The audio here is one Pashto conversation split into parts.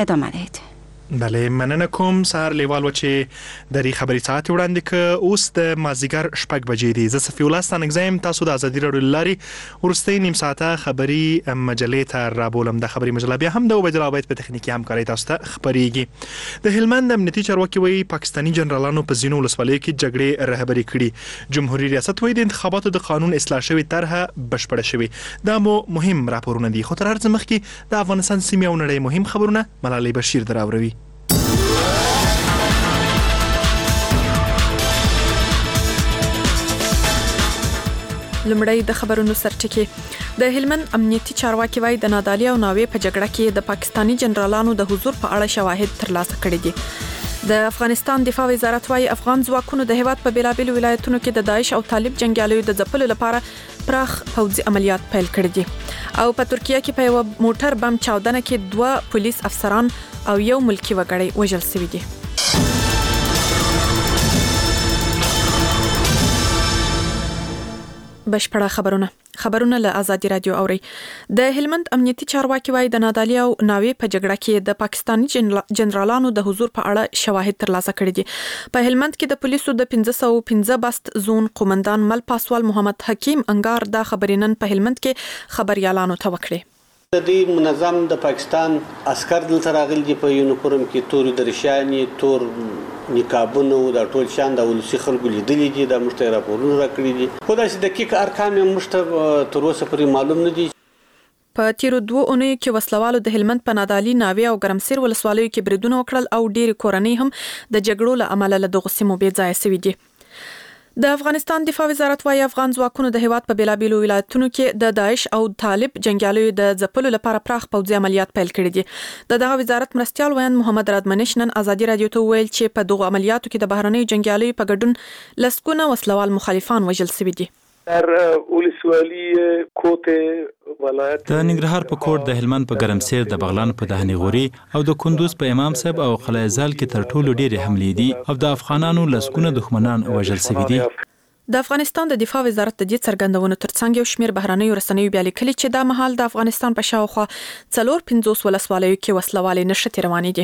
ادامه دهید. بله مننه کوم سهار لیوال و چې د ری خبري ساعت وړاندې ک اوس د مازیګر شپږ بجې دي. زه صفی الله ستانګزم تاسو د ازادي رادیو لاري ورستي نیم ساعته خبري مجلې ته رابولم. د خبري مجله بیا هم د وبجلابیت په تخنیکی همکاري تاسو ته خبريږي. د هلمند امنیتي چارواکي وایي پاکستانی جنرالانو په زینو ولسوالۍ کې جګړې رهبري کړي. جمهوریت ریاست وایي د انتخاباتو د قانون اصلاح شوی طرحه بشپړه شوی. دا مهم راپورونه دي. خو تر هر څه مخکې د افغانستان سیمه او نړۍ مهم خبرونه ملالۍ بشیر دراوروي. لمړی د خبرونو سرټکی. د هلمند امنیتي چارواکي وایي د نادالي او ناوې په جګړه کې د پاکستانی جنرالانو د حضور په اړه شواهد ترلاسه کړي دي. د افغانستان دفاع وزارت وایي افغان ځواکونو د هیواد په بیلابیلو ولایتونو کې د داعش او طالب جنگیالیو د ځپلو لپاره پراخ پوځي عملیات پیل کړي دي. او په ترکیه کې په یو موټر بم چاودنه کې 2 پولیس افسران او یو ملکی وګړی وژل شوي دي. بشپړه خبرونه له ازادي رادیو اوري. د هلمند امنیتي چارواکي وایي د نادالي او ناوې په جګړه کې د پاکستانی جنرالانو د حضور په اړه شواهد ترلاسه کړي دي. په هلمند کې د پولیسو د 515 بست زون قومندان مل پاسوال محمد حکیم انګار د خبرینن په هلمند کې خبريالانو ته وکړي. د دې منظم د پاکستان عسكر دلته راغلي دي په یونیفورم کې تور درشاني تور نقابونه د ټول شان د ولسی خلکو لیدلې دي د مشته راپورونه راکړي دي. خو دا چې دقیق ارقام مشته تر اوسه پورې معلوم نه دي. په تیرو 2 اونیو کې وسلوالو د هلمند په نادالي ناوې او ګرمسیر ولسوالیو کې بریدونه وکړل او ډېر کورنۍ هم د جګړو له امله له دغه سیمو بې ځای شوي دي. د افغانستان دفاع وزارت وايي افغان ځواکونو د هیواد په بیلابیلو ولایتونو کې د داعش او طالب جنگیالیو د ځپلو لپاره پراخ پوځي عملیات پیل کړي دي. دغه وزارت مرستيال ویان محمد رادمنش نن ازادي رادیو ته ویل چې په دغه عملیاتو کې د بهرنیو جنگیالیو په ګډون لسکونه وسلوال مخالفان وژل شوي دي. در ولسوالی کوټ ولایت د ننګرهار په کوټ د هلمند په ګرمسیر د بغلان په دهنی غوري او د کندوز په امام صاحب او قلعه زال کې تر ټولو ډېرې حملې دي او د افغانانو لسکونه دښمنان وژل شوي دي. د افغانستان د دفاع وزارت د دې څرګندونو ترڅنګ یو شمېر بهرنیو رسنیو بیا لیکلي چې دا مهال د افغانستان په شاوخوا 450 ولسوالیو کې وسلوالې نشټې روانې دي.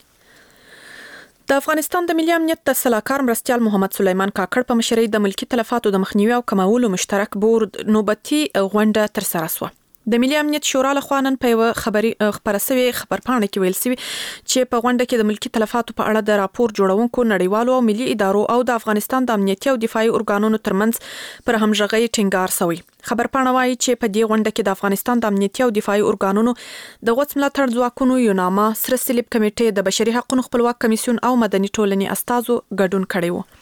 د افغانستان د ملي امنیت د سلاکار مرستيال محمد سلیمان کاکړ په مشرۍ د ملکی تلفاتو د مخنیوي او کمولو مشترک بورډ نوبتي غونډه ترسره شوه. د ملي امنیت شورا له خوا نن په یو خبرونه کې ویل شوی چې په غونډه کې د ملکی تلفاتو په اړه د راپور جوړونکو نړیوالو او ملي ادارو او د افغانستان د امنیتي او دفاعي ارګانونو ترمنځ پر همغږۍ ټینګار شوی. خبرپاڼه وايي چې په دې غونډه کې د افغانستان د امنیتي او دفاعي ارګانونو د غوڅ ملاتړ ځواکونو یوناما سره صلیب کمیټې د بشري حقوقو خپلواک کمیسیون او مدني ټولنې استازو ګډون کړی وو.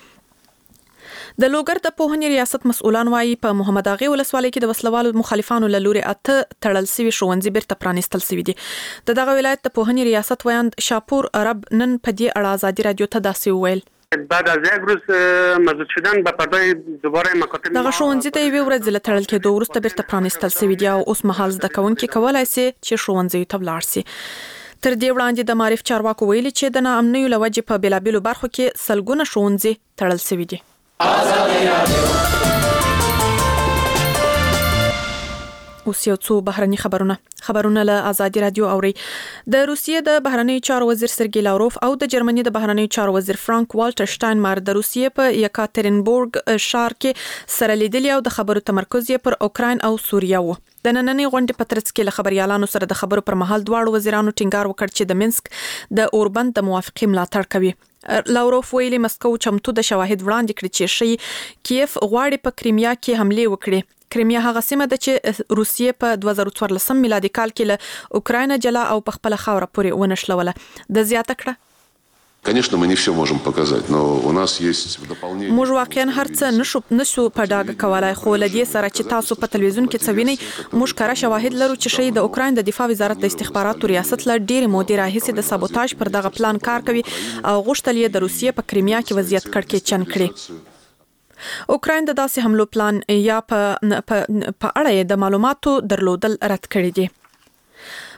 د لوګر د پوهنې ریاست مسؤلان وايي په محمد اغه ولسوالۍ کې د وسلوالو مخالفانو له لوري اته تړل شوی ښوونځي بیرته پرانیستل شوی دي. دغه ولایت د پوهنې ریاست ویاند شاپور عرب نن په دې اړه ازادي رادیو ته داسې ویل. بعد از یک روز مزید شدن به پردای دوباره مکاتب دغه ښوونځي ته یو ورځ له تړل کېدو وروسته بیرته پرانیستل شوی دي او اوس مهال زده کوونکي کولای شي چې ښوونځي ته ولاړ شي. تر دې وړاندې د معرف چارواکو ویلي چې د ناامنیو لوجې په بیلابیلو برخو کې سلګونه ښوونځي تړل شوي دي. اوس یو څو بهرني خبرونه له ازادي رادیو اوري. د روسیې د بهرنیو چارو وزیر سرګی لاوروف او د جرمني د بهرنیو چارو وزیر فرانک والټر شټاینمایر د روسیې په یکاترینبورګ ښار کې سره لیدلي او د خبرو تمرکز یې پر اوکراین او سوریه وو. د نننۍ غونډې په ترڅ کې له خبريالانو سره د خبرو پر مهال دواړو وزیرانو ټینګار وکړ چې د منسک د اوربند د موافقې ملاتړ کوي. لاوروف ویلي مسکو چمتو د شواهد وړاندې کړي چې شي کیف غواړي په کریمیا کې حمله وکړي. کریمیا هغه سیمه ده چې روسیې په 2014 میلادي کال کې له اوکراین جلا او په خپل خاور پورې ونشلوله. د زیاته کړه Конечно, мы не все можем показать, но у нас есть дополнение. موږ واقعا هر څه نشو په ډاګه کولای، خو لدې سره چې تاسو په تلویزیون کې څوینئ موږ کار شواهد لرو چې شي د اوکراین د دفاع وزارت د استخباراتو ریاست له ډېر مودې راهیسې د سابوتاژ پر دغه پلان کار کوي او غوښتل یې د روسیې په کریمیا کې وضعیت کړکېچن کړي. اوکراین د داسې حملو پلان یا په اړه د معلوماتو درلودل رد کړی دی.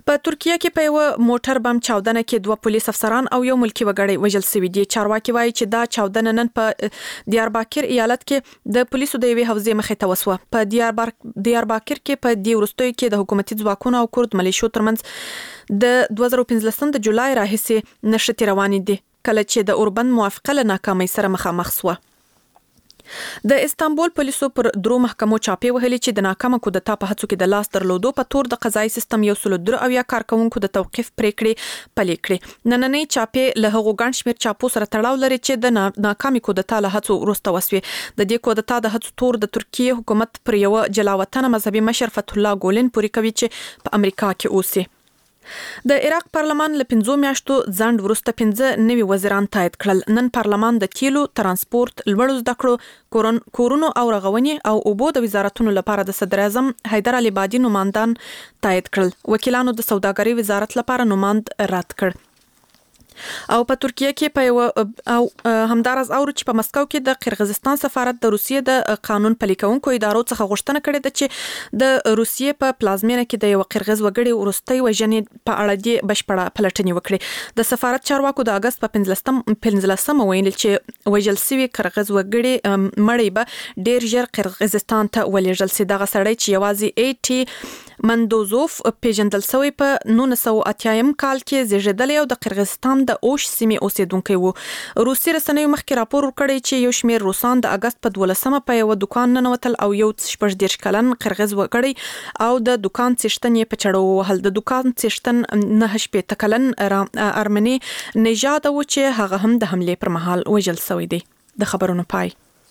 په ترکیه کې په یو موټر بم چاودنه کې 2 پولیس افسران او یو ملکی وګړی وژل شوي دي. چارواکي وایي چې دا چاودنه نن په دیارباکر ایالت کې د پولیسو د یوې حوزې مخې ته وسوه. په دیارباکر کې په دې وروستیو کې د حکومتي ځواکونو او کورد ملیشو ترمنځ د 2015 د جولای راهیسې نښتې روانې دي کله چې د اوربند موافقه له ناکامۍ سره مخامخ شوه. د استانبول پولیسو پر 3 محکمو چاپې وهلې چې د ناکامه کودتا په هڅو کې د لاس درلودو په تور د قضایي سیستم 103 کارکونکو د توقيف پریکړې پلي کړې. نننۍ چاپې له هغو ګڼ شمېر چاپو سره تړاو لري چې د ناکامي کودتا له هڅو وروسته وسوي. د دې کودتا د هڅو تور د ترکیه حکومت پر یو جلاوطنه مذهبي مشر فتح الله ګولن پوري کوي چې په امریکا کې اوسي. د عراق پارلمان له 5 میاشتو ځنډ وروسته 5 نوي وزیران تایید کړل. نن پارلمان د تیلو، ترانسپورت، لوړو زده کړو، کورونو او رغونې او اوبو د وزارتونو لپاره د صدر اعظم حیدر علي بادي نوماندان تایید کړل. وکیلانو د سوداګرۍ وزارت لپاره نوماند رد کړ. او په ترکیه کې په یو همدارز اورو چې په مسکو کې د قرغیزستان سفارت د روسیې د قانون پلي کوونکو ادارو څخه غوښتنه کړې ده چې د روسیې په پلازمینه کې د یو قرغیز وګړي وروستۍ وژنې په اړه د بشپړه پلټنې وکړي. د سفارت چارواکو د اگست په 15 ویل چې وژل شوی قرغیز وګړي مړی به ډیر ژر قرغیزستان ته ولېږل شي. دغه سړی چې یوازې ایټي مندوزوف پیژندل شوی په 1980 کال کې زیږیدلی او د قرغیزستان د اوش سیمې اوسیدونکی وو. روسي رسنیو مخکې راپور ورکړی چې یو شمېر روسان د اگست په 12 په یو دکان ننوتل او یو 14 کلن قرغیز وګړی او د دکان څښتن په چړو وهل. د دکان څښتن 9 کلن ارمني نژاد و چې هغه هم د حمله پر مهال وژل شوی دی. د خبرونو پای.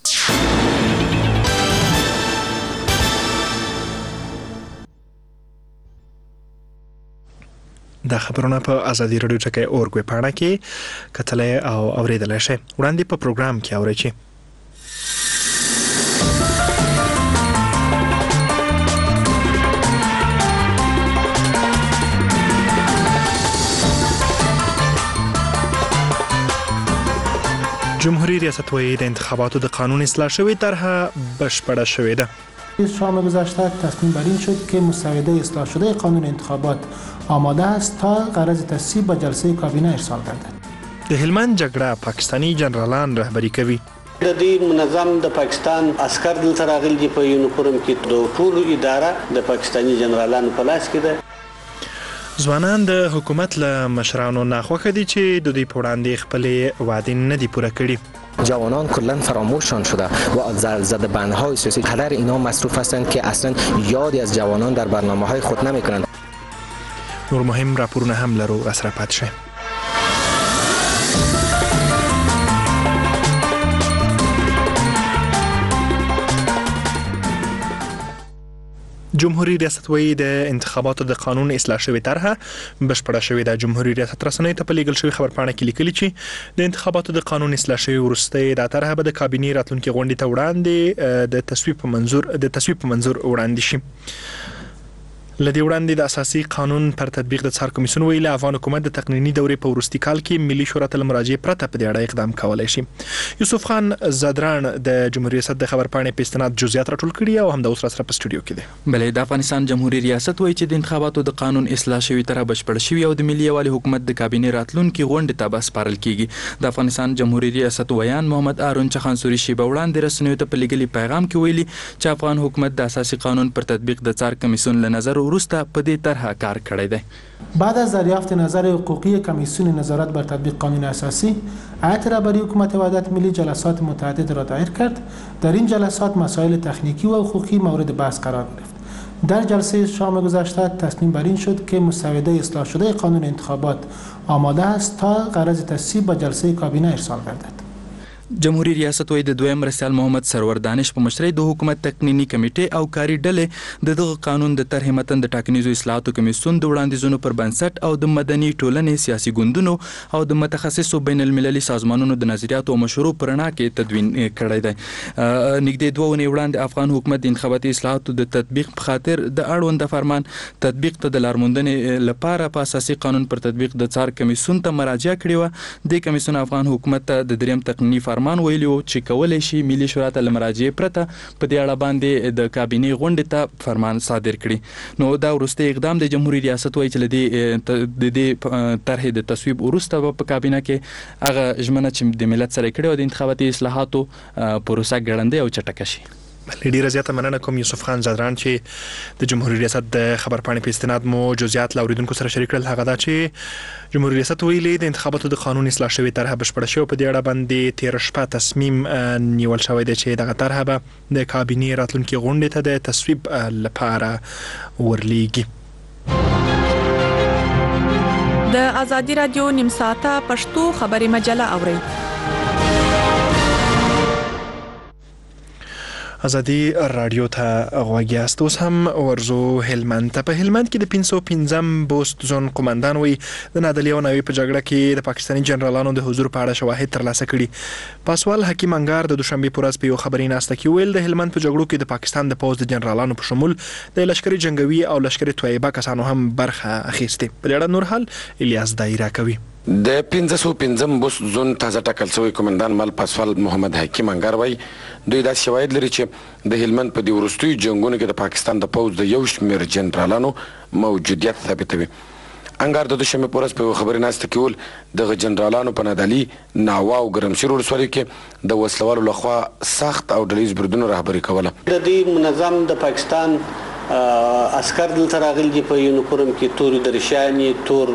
دا خبرونه په ازادي رادیو ټکی اورګوي پاڼه کې کتلای او اوریدلای شئ. وړاندې په پروګرام کې اورئ چې جمهوریت ریاست وایي د انتخاباتو د قانون اصلاح شوی طرح بشپړه شوې ده. شام گذشته تصمیم بر این شد که مسوده اصلاح شده قانون انتخابات آماده است تا غرض تصویب به جلسه کابینه ارسال گردد. د هلمند جګړه پاکستانی جنرالان رهبری کوي. د دې منظم د پاکستان عسكر دلته راغلي دي په یونیفورم کې د ټولو اداره د پاکستانی جنرالانو په لاس کې ده. ځوانان د حکومت له مشرانو ناخوښه دي چې د دوی په وړاندې خپلې وعدې نه دي پوره کړي. جوانان کلا فراموششان شده و زده بندهای سیاسی قدر اینا مصروف هستند که اصلا یادی از جوانان در برنامه‌های خود نمی‌کنند. نور مهم راپورونه هم لرو اسره پات شه. جمهوریت ریاست وایي د انتخاباتو د قانون اصلاح شوی طرح بشپړه شوې ده. جمهوریت ریاست رسنیو ته په لیږل شوی خبرپاڼه کې لیکلي چې د انتخاباتو د قانون اصلاح شوی وروسته دا طرح به د کابینې راتلونکي غونډې ته وړاندې د تصویب په منظور وړاندې شي. لدی وړاندې د اساسي قانون پر تطبیق د څار کمیسیون ویلي افغان حکومت د تقنینی دورې په وروستي کال کې ملي شورا ته مراجعه پرته په دې اړه اقدام کولای شي. یوسف خان زادران د جمهوریت ریاست د خبرپاڼې په استناد جزئیات راټول کړي او هم د اوس سره په سټوډیو کې دي. بلې د افغانستان جمهوریت ریاست وایي چې د انتخاباتو د قانون اصلاح شوی طرح بشپړ شوی او د ملي یوالي حکومت د کابینې راتلونکي غونډې ته به سپارل کیږي. د افغانستان جمهوریت ریاست ویان محمد ارون چخانسوري شیبه وړاندې رسنیو ته په لیږلي پیغام کې ویلي چې افغان حکومت د اساسي قانون پر تطبیق د څار کمیسیون له نظر وروسته په دې طرح کار کړی دی. بعد از دریافت نظر حقوقی کمیسیون نظارت بر تطبیق قانون اساسی، هیئت رهبری حکومت وحدت ملی جلسات متعدد را دایر کرد. در این جلسات مسائل تکنیکی و حقوقی مورد بحث قرار گرفت. در جلسه شام گذشته تصمیم بر این شد که مسوده اصلاح شده قانون انتخابات آماده است تا غرض تصویب به جلسه کابینه ارسال گردد. جمهوریت ریاست وایي د دویم مرستیال محمد سرور دانش په مشرۍ د حکومت تقنینی کمیټې او کاري ډلې د دغه قانون د طرحې متن د ټاکنیزو اصلاحاتو کمیسیون د وړاندیزونو پر بنسټ او د مدني ټولنې سیاسي ګوندونو او د متخصصو بین المللي سازمانونو د نظریاتو او مشورو پر رڼا کې تدوین کړی دی. نږدې 2 ونې وړاندې افغان حکومت د انتخاباتي اصلاحاتو د تطبیق په خاطر د اړوند فرمان تطبیق ته د لارموندنې لپاره په اساسي قانون پر تطبیق د څار کمیسیون ته مراجعه کړې وه. د کمیسیون افغان حکومت ته د دریم تقنینی فرمان ویلي و چې کولی شي ملي شورا ته له مراجعې پرته په دې اړه باندې د کابینې غونډې ته فرمان صادر کړي. نو دا وروستی اقدام د جمهوریت ریاست وایي چې د دې طرحې د تصویب وروسته په کابینه کې هغه ژمنه چې د ملت سره کړې وه د انتخاباتي اصلاحاتو پروسه ګړندۍ او چټکه شي. ډیره زیاته مننه کوم یوسف خان زادران چې د جمهوریت ریاست د خبرپاڼې په استناد مو جزئیات له اوریدونکو سره شریک کړل. هغه دا چې جمهوریت ریاست ویلي د انتخاباتو د قانون اصلاح شوی طرحه بشپړه شوې، په دې اړه باندې 13 شپه تصمیم نیول شوی دی چې دغه طرحه به د کابینې راتلونکي غونډې ته د تصویب لپاره ورلیږي. د ازادي رادیو نیم ساعته پښتو خبري مجله اورئ. ازادي رادیو ته غوږ یاست. اوس هم ورزو هلمند ته. په هلمند کې د 515 بوست زون قومندان وی د نادلي او ناوی په جګړه کې د پاکستاني جنرالانو د حضور په اړه شواهد ترلاسه کړي. پاسوال حکیم انګار د دوشنبه په ورځ په یو خبري ناسته کې ویل د هلمند په جګړو کې د پاکستان د پوځ د جنرالانو په شمول د لشکري جنگوي او لشکري تویبه کسانو هم برخه اخیسته. په اړه نور حال الیاس دایره کوي. د 515 بوست زون تازه ټاکل شوی قومندان مل پاسوال محمد حکیم انګار وای دوی دا شواهد لري چې د هلمند په دې وروستیو جنگونو کې د پاکستان د پوځ د یو شمېر جنرالانو موجودیت ثابتوي. انګار د دوشنبه په ورځ په خبري ناسته کې ول دغه جنرالانو په نادالي، ناوا او ګرمسیر ولسوالۍ کې د وسلوالو لخوا سخت او ډلیز بریدونو رهبري کوله. د دې منظم د پاکستان عسكر دلته راغلي دي په یونیفورم کې، تور درشانې، تور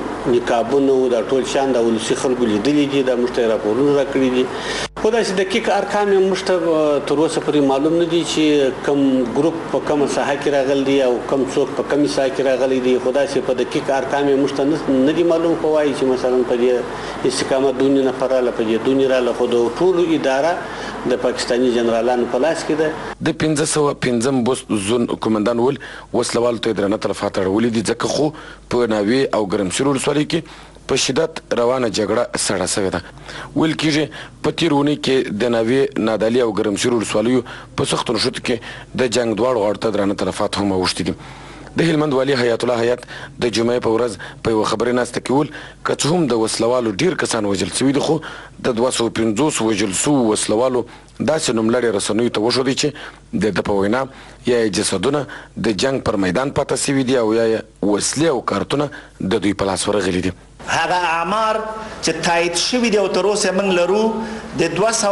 نقابونه او د ټول شان د ولسی خلکو لیدلي دي. د مشته راپورونه راکړي دي. خو دا چې دقیق ارقام یې مشته تر اوسه پورې معلوم نه دي چې کوم ګروپ په کومه ساحه کې راغلي دي او کوم څوک په کومه ساحه کې راغلي دي. خو دا چې په دقیق ارقام یې مشته نه دي معلوم. خو وایي چې مثلا په دې استقامت دونې نفر رااله، په دې دونې رااله، خو د ټولو اداره د پاکستاني جنرالانو په لاس کې ده. د 515 بوست زون قومندان ول وسلوال ته درنه تلفات اړولې دي ځکه خو په ناوی او ګرمسیر ولسوالۍ کې په شدت روانه جګړه سړه شوې ده. ویل کېږي په تیرونی کې د ناوی، نادالي او ګرمسیر ولسوالیو په سختو نښتو کې د جنگ دواړو غاړو ته درنه تلفات هم اوښتي دي. د هلمند والي حیات الله حیات د جمعې په ورځ په یو خبري ناسته کې ول که څه هم د وسلوالو ډیر کسان وژل شوي دي، خو د 250 وژل شوو وسلوالو داسې نوملړې رسنیو ته وښودی چې د ده په وینا یا جسدونه د جنگ پر میدان پاته شوي دي او یا وسلې او کارتونه د دوی په لاس ورغلي دي. هغه اعمار چې تایید شوي دي او تر اوسه موږ لرو د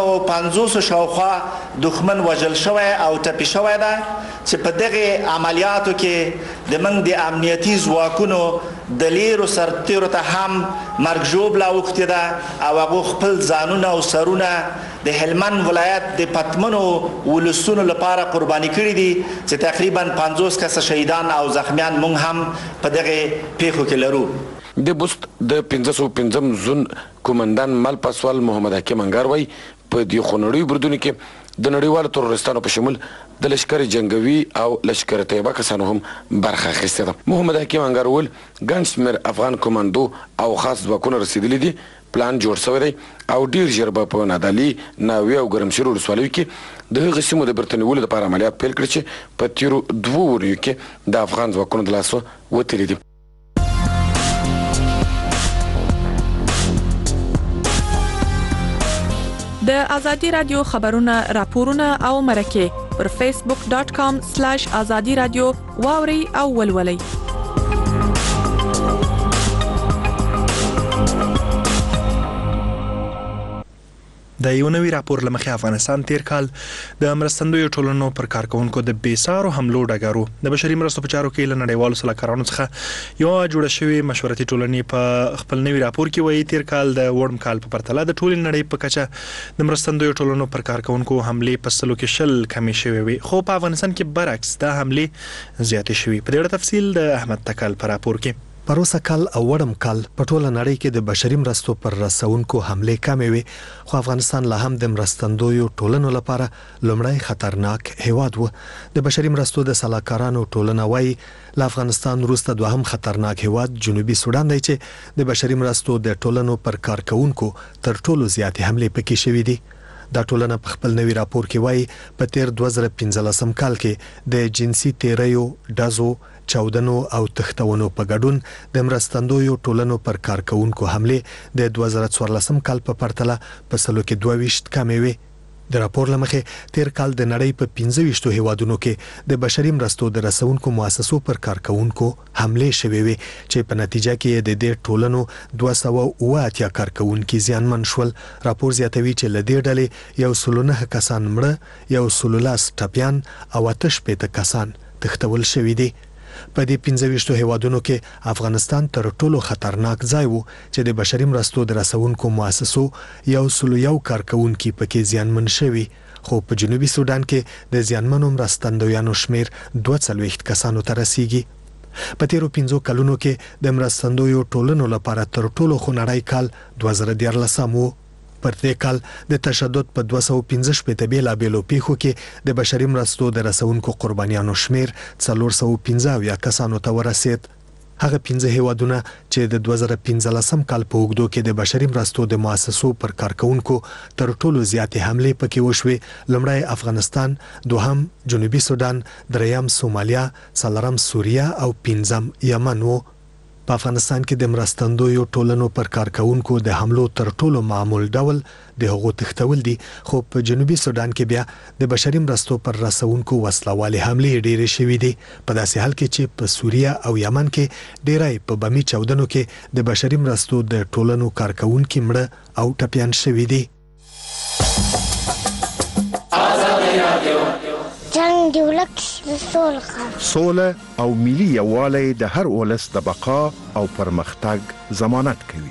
250 شاوخوا دښمن وژل شوی او ټپي شوی ده چې په دغه عملیاتو کې د موږ د امنیتي ځواکونو د لیرو سرتیرو ته هم مرګ ژوبله اوښتې ده او هغو خپل ځانونه او سرونه د هلمند ولایت د پتمنو ولسونو لپاره قرباني کړي دي چې تقریبا 50 کسه شهیدان او زخمیان موږ هم په دغه پیښو کې لرو. د بوست د 515 زون قومندان مل پاسوال محمد حکیم انګار وای په دې خونړیو بریدونو کې د نړیوالو تروریستانو په شمول د لشکري جنگوي او لشکري طیبه کسانو هم برخه اخیستې ده. محمد حکیم انګار ول ګڼ شمېر افغان کمانډو او خاص ځواکونه رسېدلي دي. پلان جوړ شوی دی او ډیر ژر به په نادالي، ناوی او ګرمسیر ولسوالیو کې د هغې سیمو د بیرته نیولو لپاره عملیات پیل کړي چې په تیرو 2 وریو کې د افغان ځواکونو د لاسه وتلي دي. د ازادي رادیو خبرونه، راپورونه او مرکه پر facebook.com/azadi radio واوري او ولولئ. د یو نوي راپور لمخې افغانستان تیر کال د مرستندویو ټولنو پر کارکونکو د بیسارو حملو ډګرو د بشري مرستو په چارو کې له نړیوالو سلاکارانو څخه یو جوړه شوې مشورتي ټولنې په خپل نوي راپور کې وایي تیر کال د وړم کال په پرتله د ټولې نړۍ په کچه د مرستندویو ټولنو پر کارکونکو حملې په سلو کې 10 کمې شوې وي، خو په افغانستان کې برعکس دا حملې زیاتې شوې. په دې اړه تفصیل د احمد تکل په راپور کې. پروسه کال او وړم کال په ټوله نړۍ کې د بشري مرستو پر رسونکو حملې کمې وي، خو افغانستان لا هم د مرستندویو ټولنو لپاره لومړی خطرناک هیواد و. د بشري مرستو د سلاکارانو ټولنه وایي له افغانستان وروسته دوهم خطرناک هیواد جنوبي سودان دی چې د بشري مرستو د ټولنو پر کارکونکو تر ټولو زیاتې حملې پکې شوې دي. دا ټولنه په خپل نوي راپور کې وایي په تیر 2015 کال کې د جنسي تیریو، ډزو، چاودنو او تښتونو په ګډون د مرستندویو ټولنو پر کارکونکو حمله د 2014 کال په پرتله په سلو کې 22 کمې وي. د راپور لمخې تیر کال د نړۍ په 15 هیوادونو کې د بشري مرستو د رسونکو مؤسسو پر کارکونکو حمله شوې وي چې په نتیجه کې د دې ټولنو 280 کارکونکو زیانمن شول. راپور زیاتوي چې لدې ډلې 109 کسان مړه، 113 ټپيان او 8 کسان تښتول شوي دي. په دې 15 هیوادونو کې افغانستان تر ټولو خطرناک ځای وو چې د بشري مرستو د رسونکو مؤسسو 101 کارکونکو پکې زیانمن شوي، خو په جنوبي سودان کې د زیانمنو مرستندویانو شمیر 42 کسانو ته رسیږي. په تیرو 5 کلونو کې د مرستندویو ټولنو لپاره تر ټولو خونړی کال 2014 وو. پر دې کال د تشدد په 215 بیلابیلو پیښو کې د بشري مرستو د رسونکو قربانیانو شمیر 415 کسانو ته ورسید. هغه 15 هیوادونه چې د 2015 کال په اوږدو کې د بشري مرستو د مؤسسو پر کارکونکو تر ټولو زیاتې حملې پکې وشوې، لومړی افغانستان، دوهم جنوبي سودان، دریم سومالیا، څلورم سوریه او پنځم یمن وو. په افغانستان کې د مرستندویو ټولنو پر کارکونکو د حملو تر ټولو معمول ډول د هغو تښتول دي، خو په جنوبي سودان کې بیا د بشري مرستو پر رسونکو وسلوالې حملې ډېرې شوې دي، په داسې حال کې چې په سوریه او یمن کې ډېری په بمي چاودنو کې د بشري مرستو د ټولنو کارکونکو مړه او ټپيان شوي دي. جنگ دی ولک سوله او ملي یووالی د هر ولس د بقا او پرمختګ ضمانت کوي.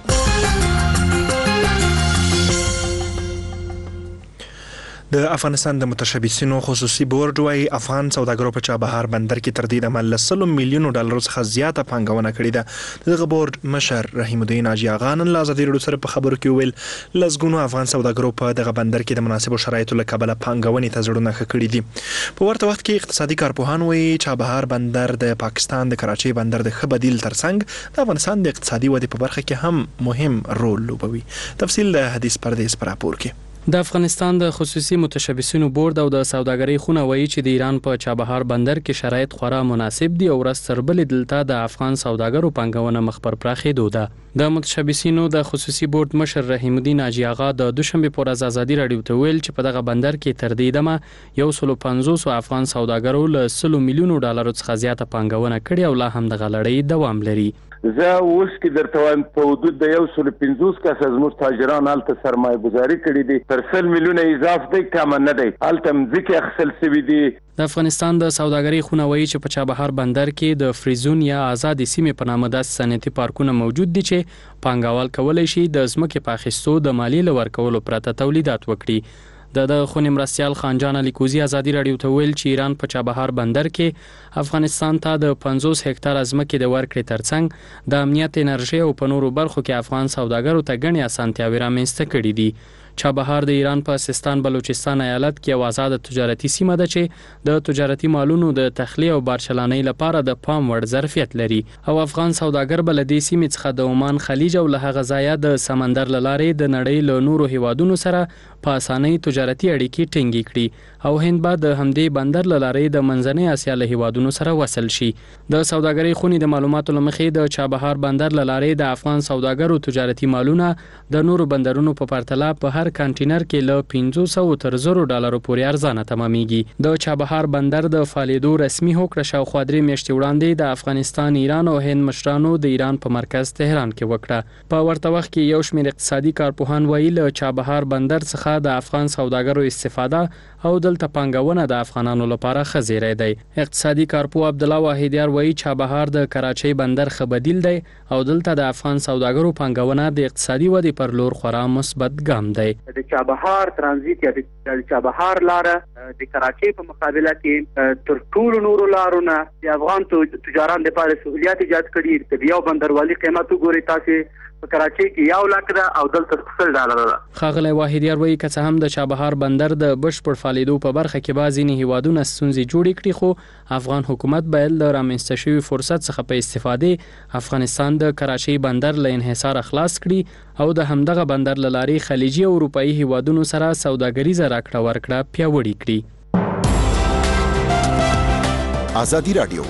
د افغانستان د متشبثینو خصوصي بورډ وايي افغان سوداګرو په چابهار بندر کې تر دې دمه له 100 میلیونو ډالرو څخه زیاته پانګونه کړې ده. دغه بورډ مشر رحیم الدین حاجی آغا نن له ازادي راډیو سره په خبرو کې ویل لسګونو افغان سوداګرو په دغه بندر کې د مناسبو شرایطو له کبله پانګونې ته زړونه ښه کړي دي. په ورته وخت کې اقتصادي کارپوهان وايي چابهار بندر د پاکستان د کراچۍ بندر د ښه بدیل ترڅنګ د افغانستان د اقتصادي ودې په برخه کې هم مهم رول لوبوي. تفصیل د حدیث پردیس پر راپور کې. د افغانستان د خصوصي متشبثینو بورډ او د سوداګرۍ خونه وایي چې د ایران په چابهار بندر کې شرایط خورا مناسب دي او ورځ تر بلې دلته د افغان سوداګرو پانګونه مخ پر پراخېدو ده. د متشبثینو د خصوصي بورډ مشر رحیم الدین حاجی آغا د دوشنبه پر ورځ ازادي راډیو ته ویل چې په دغه بندر کې تر دې دمه 150 افغان سوداګرو له 100 میلیونو ډالرو څخه زیاته پانګونه کړې او لا هم د غلړۍ دوام لري. زه اوس کې درته وایم په حدود د 150 کسه زموږ تاجران هلته سرمایه گذاري کړې دي، تر 100 میلیونه اضافه دی، کم نه دی، هلته مځکې اخیستل شوي دي. د افغانستان د سوداګرۍ خونه وایي چې په چابهار بندر کې د فریزون یا آزادې سیمې په نامه داسې صنعتي پارکونه موجود دي چې پانګوال کولی شي د ځمکې په اخیستو د مالیې له ورکولو پرته تولیدات وکړي. د خونې مرستیال خانجان علي کوزي ازادي راډیو ته ویل چې ایران په چابهار بندر کې افغانستان ته د 50 هکتار ځمکې د ورکړې ترڅنګ د امنیت، انرژي او په نورو برخو کې افغان سوداګرو ته ګڼې اسانتیاوې رامنځته کړې دي. چابهار د ایران په سیستان بلوچستان ایالت کې یو آزاد تجارتي سیمه ده چې د تجارتي مالونو د تخلیه او بارچلانۍ لپاره د پام وړ ظرفیت لري او افغان سوداګر بل د سیمې څخه د عمان خلیج او له هغه ځایه د سمندر لارې د نړۍ له نورو هیوادونو سره په اسانۍ تجارتي اړیکې ټینګې کړي او هند به د همدې بندر لارې د منځنۍ اسیا له هیوادونو سره وصل شي. د سوداګرۍ خونې د معلوماتو لمخې د چابهار بندر لارې د افغان سوداګرو تجارتي مالونه د نورو بندرونو په پرتله په هر کانټینر کې له 500 تر 1000 ډالرو پورې ارزانه تمامېږي. د چابهار بندر د فعالیدو رسمي هوکړه شاوخوا 3 میاشتې وړاندې د افغانستان، ایران او هند مشرانو د ایران په مرکز تهران کې وکړه. په ورته وخت کې یو شمېر اقتصادي کارپوهان وایي له چابهار بندر څخه د افغان سوداګرو استفاده او دلته پانګونه د افغانانو لپاره ښه زیری دی. اقتصادي کارپوه عبدالله واحدیار وایي چابهار د کراچۍ بندر ښه بدیل دی او دلته د افغان سوداګرو پانګونه د اقتصادي ودې پر لور خورا مثبت ګام دی. د چابهار ترانزیت یا د چابهار لاره د کراچۍ په مقابله کې تر ټولو نورو لارو نه د افغان تجاران لپاره سہولیات ایجاد کړي. د یو بندروالي قیمت وګورئ تاسو په کراچۍ کې 1 لک ده او دلته $100 ده. ښاغلی واحدیار وایي که څه هم د چابهار بندر د بشپړ فعالیدو په برخه کې بعضې هیوادونه ستونزې جوړې کړي، خو افغان حکومت باید له رامنځته شوي فرصت څخه په استفادې افغانستان د کراچۍ بندر له انحصاره خلاص کړي او د همدغه بندر له لارې خلیجي او اروپایي هیوادونو سره سوداګریزه راکړه ورکړه پیاوړې کړي. ازادي راډیو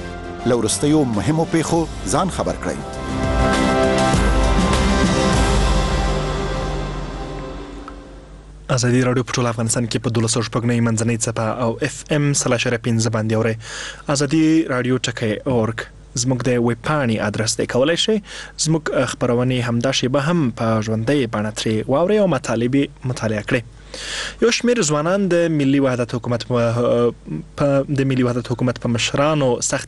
له وروستیو مهمو پیښو ځان خبر کړئ. ازادي رادیو په ټول افغانستان کې په 12.9 منځنۍ څپه او FM 3.5 باندې اورئ. ازادي رادیو .org زموږ د ویب پاڼې ادرس دی. کولای شئ زموږ خبرونه همدا شیبه هم په ژوندۍ بڼه ترې واورئ او مطالبه مطالعه کړئ. یو شمېر ځوانان د ملي وحدت حکومت په مشرانو سخت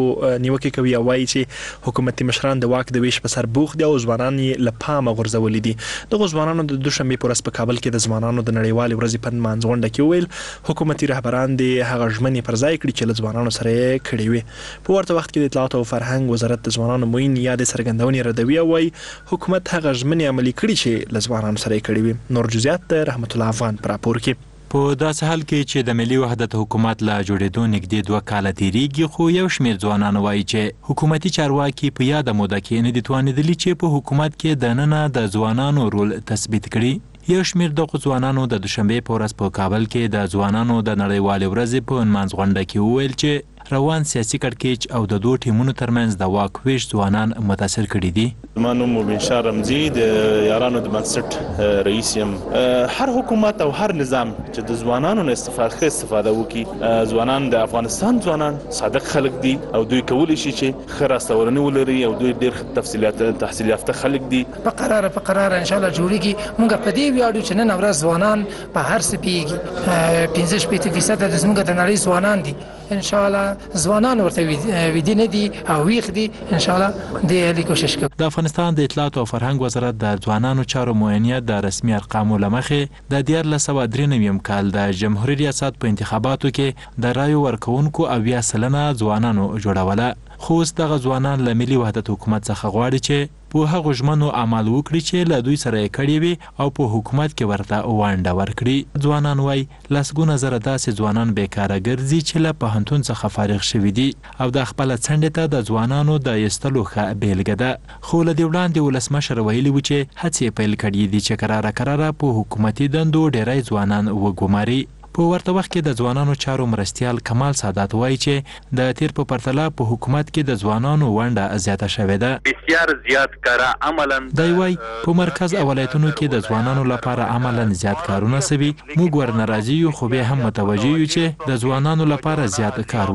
نیوکې کوي او وایي چې حکومتي مشران د واک د ویش په سر بوخت دي او ځوانان یې له پامه غورځولي دي. دغه ځوانانو د دوشنبې په ورځ په کابل کې د ځوانانو د نړیوالې ورځې په نمانځ غونډه کې وویل حکومتي رهبران د هغه ژمنې پر ځای کړي چې له ځوانانو سره یې کړې وي. په ورته وخت کې د اطلاعات او فرهنګ وزارت د ځوانانو موین یا د څرګندونې ردوي او وایي حکومت هغه ژمنې عملي کړي چې له ځوانانو سره یې کړې وي. نور جزئیات د رحمت الله افغان پر راپور کې. په داسې حال کې چې د ملي وحدت حکومت لا جوړېدو نږدې 2 کاله تیریږي خو یو شمېر ځوانان وایي چې حکومتي چارواکي په یاده موده کې نه دي توانېدلي چې په حکومت کې دننه د ځوانانو رول تثبیت کړي. یو شمېر دغو ځوانانو د دوشنبې په ورځ په کابل کې د ځوانانو د نړیوالې ورځې په نمانځ غونډه کې وویل چې روان سیاسي کړکېچ او د دوه ټیمونو ترمنځ د واک ویش ځوانان متاثر کړي دي. زما نوم مبین شاه رمزي د یارانو د بنسټ رئیس یم. هر حکومت او هر نظام چې د ځوانانو نه استفاده وکړي، ځوانان د افغانستان ځوانان صادق خلک دي او دوی کولی شي چې ښه راستورنې ولري او دوی ډېر تحصیل یافته خلک دي. په قراره ان شاء الله جوړیږي. موږ په دې ویاړو چې نن ورځ ځوانان په هر څه پیږي. 15% د زموږ د نړۍ ځوانان دي. ان شاء الله ځوانان ورته ویدي نه دي او ویښ دي. ان شاء الله د کوشش کوي. د افغانستان د اطلاعات او فرهنګ وزارت د ځوانانو چارو معاینه د رسمي ارقامو لمخې د 1993 کال د جمهوریت ریاست په انتخاباتو کې د رایو ورکوونکو 80% ځوانانو جوړوله. خو اوس دغه ځوانان له ملي وحدت حکومت څخه غواړي چې په هغو ژمنو عمل وکړي چې له دوی سره یې کړي وي او په حکومت کې ورته ونډه ورکړي. ځوانان وایي لسګونه زره داسې ځوانان بیکاره ګرځي چې له پوهنتون څخه فارغ شوي دي او د خپله څنډې ته د ځوانانو د ایستلو ښه بیلګه ده. خو له دې وړاندې ولسمشر ویلي وو چې هڅې یې پیل کړي دي چې کراره په حکومتي دندو ډیری ځوانان وګماري. په ورته وخت کې د ځوانانو چارو مرستیال کمال سادات وایي چې د تیر په پرتله په حکومت کې د ځوانانو ونډه زیاته شوې ده. بسیار زیات کارا عملاً دی وایي په مرکز او ولایتونو کې د ځوانانو لپاره عملاً زیات کارونه سوي. موږ ورنه راضي یو خو بیا هم متوجه یو چې د ځوانانو لپاره زیات کار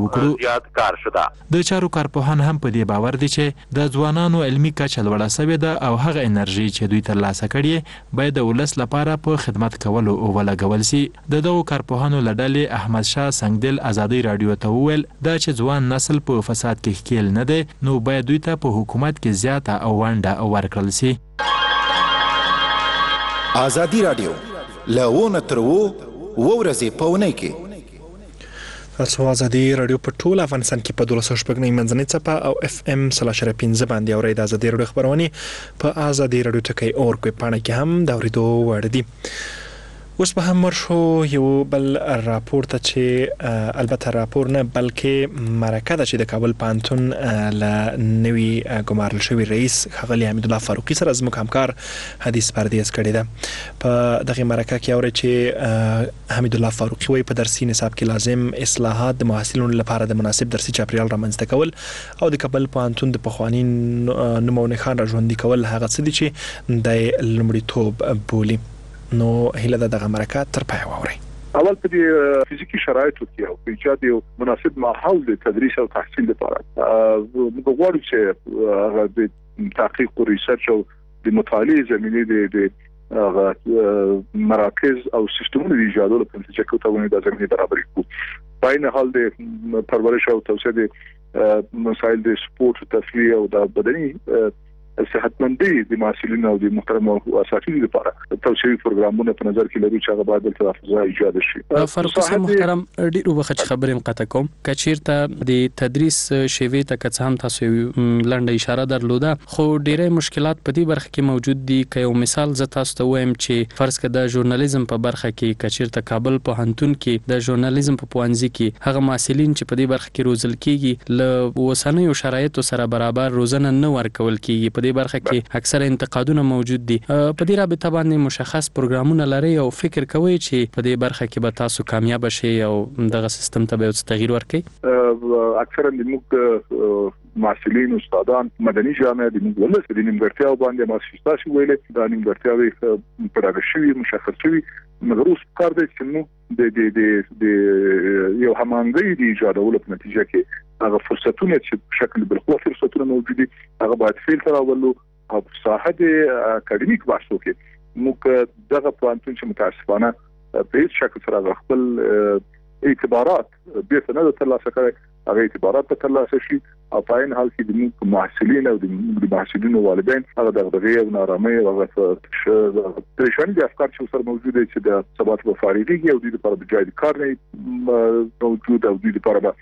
وکړو. د چارو کارپوهان هم په دې باور دي چې د ځوانانو علمي کچه لوړه سوې ده او هغه انرژي چې دوی ترلاسه کړي باید د ولس لپاره په خدمت کولو ولګول سي. دغه کارپوهانو لړلې احمد شاه سنگدل ازادي رادیو ته وویل دا چې ځوان نسل په فساد کې ښکیل نه دی نو باید دوی ته په حکومت کې زیاته ونډه ورکړل سي. ازادي رادیو له تر ورځې په اونۍ کې تاسو ازادي رادیو په ټول افغانستان کې په 12.9 منځنۍ څپه او FM 3.5 باندې اورئ. د ازادي رادیو خبرونه په ازادي رادیو .org پاڼه کې هم د اوریدو وړ دي. اوس به هم ورشو یو بل راپور ته چې البته راپور نه بلکې مرکه ده چې د کابل پوهنتون له نوي ګمارل شوي رئیس ښاغلي حمید الله فاروقي سره زموږ همکار حدیث پردیز کړې ده. په دغه مرکه کې اورئ چې حمید الله فاروقي وایي په درسي نصاب کې لازم اصلاحات د محصلینو لپاره د مناسب درسي چاپیریال رامنځته کول او د کابل پوهنتون د پخواني نوم او نښان راژوندي کول هغه څه دي چې د لومړیتوب بولي. نو هیله ده دغه مرکه تر پای واورئ. اول په دې فزیکی شرایطو کې او په ایجاد یو مناسب ماحول د تدریس او تحصیل لپاره موږ غواړو چې هغه د تحقیق او ریسرچ او د مطالعې زمینه د مراکز او سیستمونو د ایجاد لپاره چې کومه د زمینه برابرې کوو. په این حال د پرورش او توسعه د مسایل د سپورت او تفریح او د بدني صحتمندي د محصلینو او د محترمو اساتذو لپاره توسعوي پروګرامونه په نظر کې لري چې هغه باید د تفاضل ایجاد شي. فاروق صاحب محترم ډیرو وخت خبرې مقطع کوم کچیرته د تدریس شیوه ته که هم تاسو لنډه اشاره درلوده خو ډیره مشکلات په دې برخه کې موجود دي. که یو مثال ز تاسو ته وایم چې فرض کړه د ژورنالیزم په برخه کې کچیرته کابل پوهنتون کې د ژورنالیزم په پوهنځي کې هغه محصلین چې په دې برخه کې روزل کیږي له اوسنیو شرایطو سره برابر روزنه نه ورکول کیږي. په دې برخه کې اکثر انتقادونه موجود دي. په دې رابطه باندې مشخص پروګرامونه لري او فکر کوي چې په دې برخه کې به تاسو کامیاب شئ او دغه سیستم ته به تغییر ورکړي؟ اکثرا د موږ مسؤلین استادان مدني جامعه د موږ ولس د نیمګړتیاو باندې مؤسساتي ویلې دا نیمګړتیاوې پراګه شوی مشخص شوی مګر اوس کار دی چې موږ د یو همانګي د ایجادولو په نتیجه کې هغه فرصتونه چې په شکل بالخوا فرصتونه موجود دي هغه باید فلټر راولو او په ساحه د اکاډمیک بحثو کې موږ دغه پوانټونه چې متاسفانه په هیڅ شکل سره خپل اعتبارات بیرته نه ترلاسه کړي هغه اعتبارات په ترلاسه شي او په عین حال کې د موږ محصلین او د محصلین والدین هغه دغه او نارامي او پریشانی د افکار چې سره موجود دي چې د ثبات په فارغي او د لپاره د جای کار نه موجود او د لپاره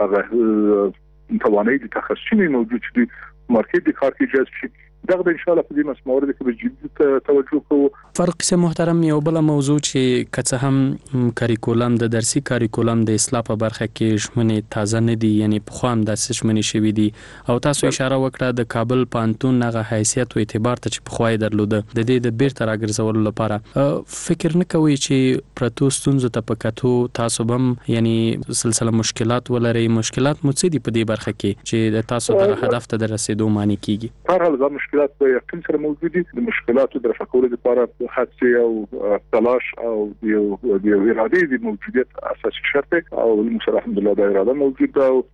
هغه توانایي د تخصصي موجود دي مارکیټ د کار کې جذب شي دغه ان شاء الله په دې مسموره کې به جدي توجه کوو. فرق سه محترم یو بل موضوع چې کڅه هم کریکولم د درسي کریکولم د اصلاح په برخه کې شمنې تازه نه دي یعنی په خو هم د شمنې شوی دي او تاسو اشاره وکړه د کابل پانتون هغه حیثیت او اعتبار ته چې په خوای درلوده د دې د بیرته راګرځولو لپاره فکر نه کوي چې پرتو ستونزو ته پکاتو تاسو هم یعنی سلسله مشکلات ولري مشکلات مو څه دي په دې برخه کې چې د تاسو د هدف ته رسیدو معنی کیږي؟ هر حال مشکلات په یقین سره موجود دي د مشکلاتو د رفع کولو لپاره هڅې او تلاش او د اراده د موجودیت اساسي شرط او موږ الحمدلله د اراده موجود ده او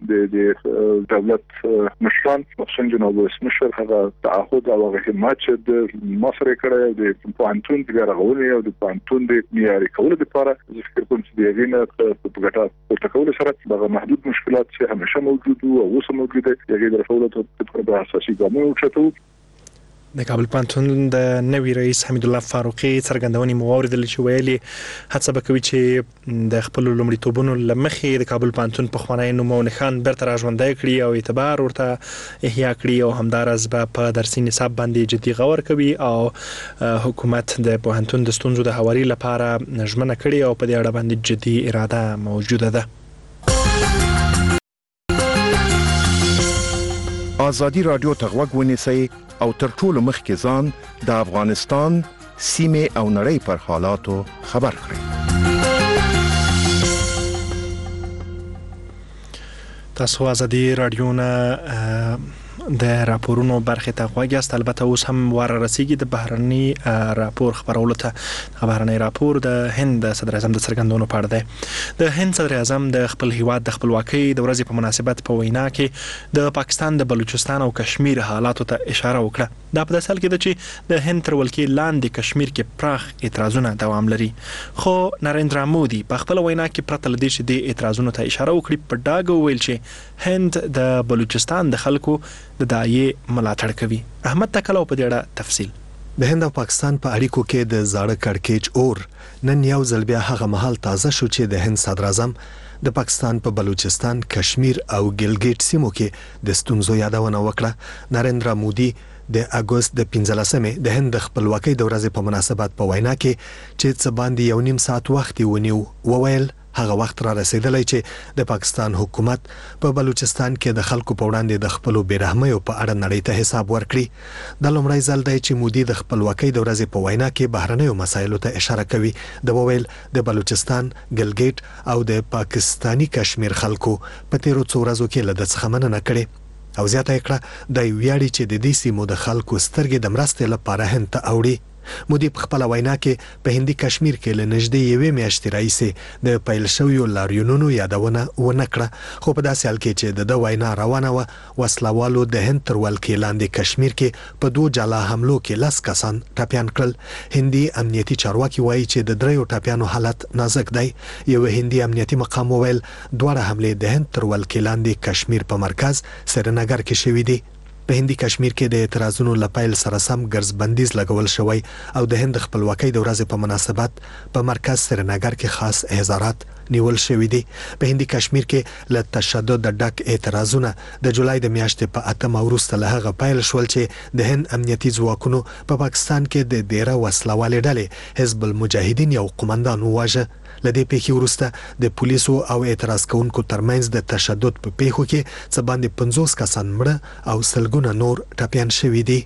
د دولت مشران خصوصا جناب رئیس مشر هغه تعهد او هغه همت چې د مصر کړه د پانتون د غوړې او د پانتون د معیاري کولو لپاره ذکر کوم چې د غینه په ګټه تکول سره دغه محدود مشکلات چې همیشه موجود او اوس موجود دي هغه د رفع کولو د اساسي ګامونو چتو د کابل پانتون د نوی رئیس حمید الله فاروقي څرګندونې موارد چې ویلي هڅه وکوي چې د خپل لومړیتوبونو لمخې د کابل پانتون په خوانی نوم او نښان برته راژوندای کړي او اعتبار ورته احیا کړي او همدارس په درسي نصاب باندې جدي غور کوي او حکومت د پوهنتون د ستونزو د حواري لپاره ژمنه کړي او په دې اړه باندې جدي اراده موجوده ده. ازادي رادیو ته غوږ ونیسئ او تر ټولو مخکې ځان د افغانستان سیمې او نړۍ پر حالاتو خبر کړئ. تاسو ازادي رادیو نه د راپورونو برخه ته غواګاست. البته اوس هم واره رسیدي د بهرني راپور خبرولو ته. بهرني راپور د هند صدر اعظم د څرګندونو په اړه دی. د هند صدر اعظم د خپل هیواد د خپلواکۍ د ورځې په مناسبت په وینا کې د پاکستان د بلوچستان او کشمیر حالاتو ته اشاره وکړه. دا په داسې حال کې ده چې د هند تر ولکې لاندې کشمیر کې پراخ اعتراضونه دوام لري. خو نریندرا مودي په خپل وینا کې پرته لدې چې د اعتراضونو ته اشاره وکړي په ډاګه ویل چې هند د بلوچستان د خلکو د دایې ملاتړ کوي. احمد تکلو په دې اړه تفصیل. د هند او پاکستان په اړیکو کې د زاړه کړکېچ اور نن یو ځل بیا هغه مهال تازه شو چې د هند صدر اعظم د پاکستان په بلوچستان، کشمیر او ګلګیټ سیمو کې د ستونزو یادونه وکړه. نریندرا مودي د اگست د 15مې د هند خپلواکۍ د ورځې په مناسبت په وینا کې چې څه باندې یو نیم ساعت وخت ونیو وویل هغه وخت را رسیدلی چې د پاکستان حکومت په بلوچستان کې د خلکو په وړاندې د خپل بیرحمیو په اړه نړۍ ته حساب ورکړي. د لومړی ځل دی چې مودي د خپلواکۍ د ورځې په وینا کې بهرنیو مسایلو ته اشاره کوي. د وویل د بلوچستان، ګلګیټ او د پاکستانی کشمیر خلکو په تیرو څو ورځو کې له د څخه مننه کړې او زیاته کړه د ویاړي چې د دې سیمو د خلکو سترګې د مرستې لپاره هند ته اوړي. مودي په خپل وینا کې په هندي کشمیر کې له نږدې یوې میاشتې راهیسې د پیل شویو لاریونونو یادونه ونه کړه. خو په داسې حال کې چې د وینا روانه وه وسلوالو د هند تر ولکې لاندې کشمیر کې په 2 جلا حملو کې 10 کسان ټپیان کړل. هندي امنیتي چارواکي وایي چې د 3 ټپیانو حالت نازک دی. یو هندي امنیتي مقام وویل 2 حملې د هند تر ولکې لاندې کشمیر په مرکز سرینگر کې شوې دي. په هندي کشمیر کې د اعتراضونو لپایل سره سم ګرځبندیز لګول شوی او د هند خپلواکۍ د ورځې په مناسبت په مرکز سرینگر کې خاص احضارات نیول شوی دي. په هندي کشمیر کې له تشدد ډک اعتراضونه د جولای د میاشتې په 8 وروسته له هغه پیل شول چې د هند امنیتي ځواکونو په پاکستان کې د ډیره وسلوالې ډلې حزب المجاهدین یو قومندان وواژه. لدې پیښې وروسته د پولیسو او اعتراض کوونکو ترمنځ د تشدد په پیښو کې څه باندې 50 کسان مړه او سلګونه نور ټپیان شوي دي.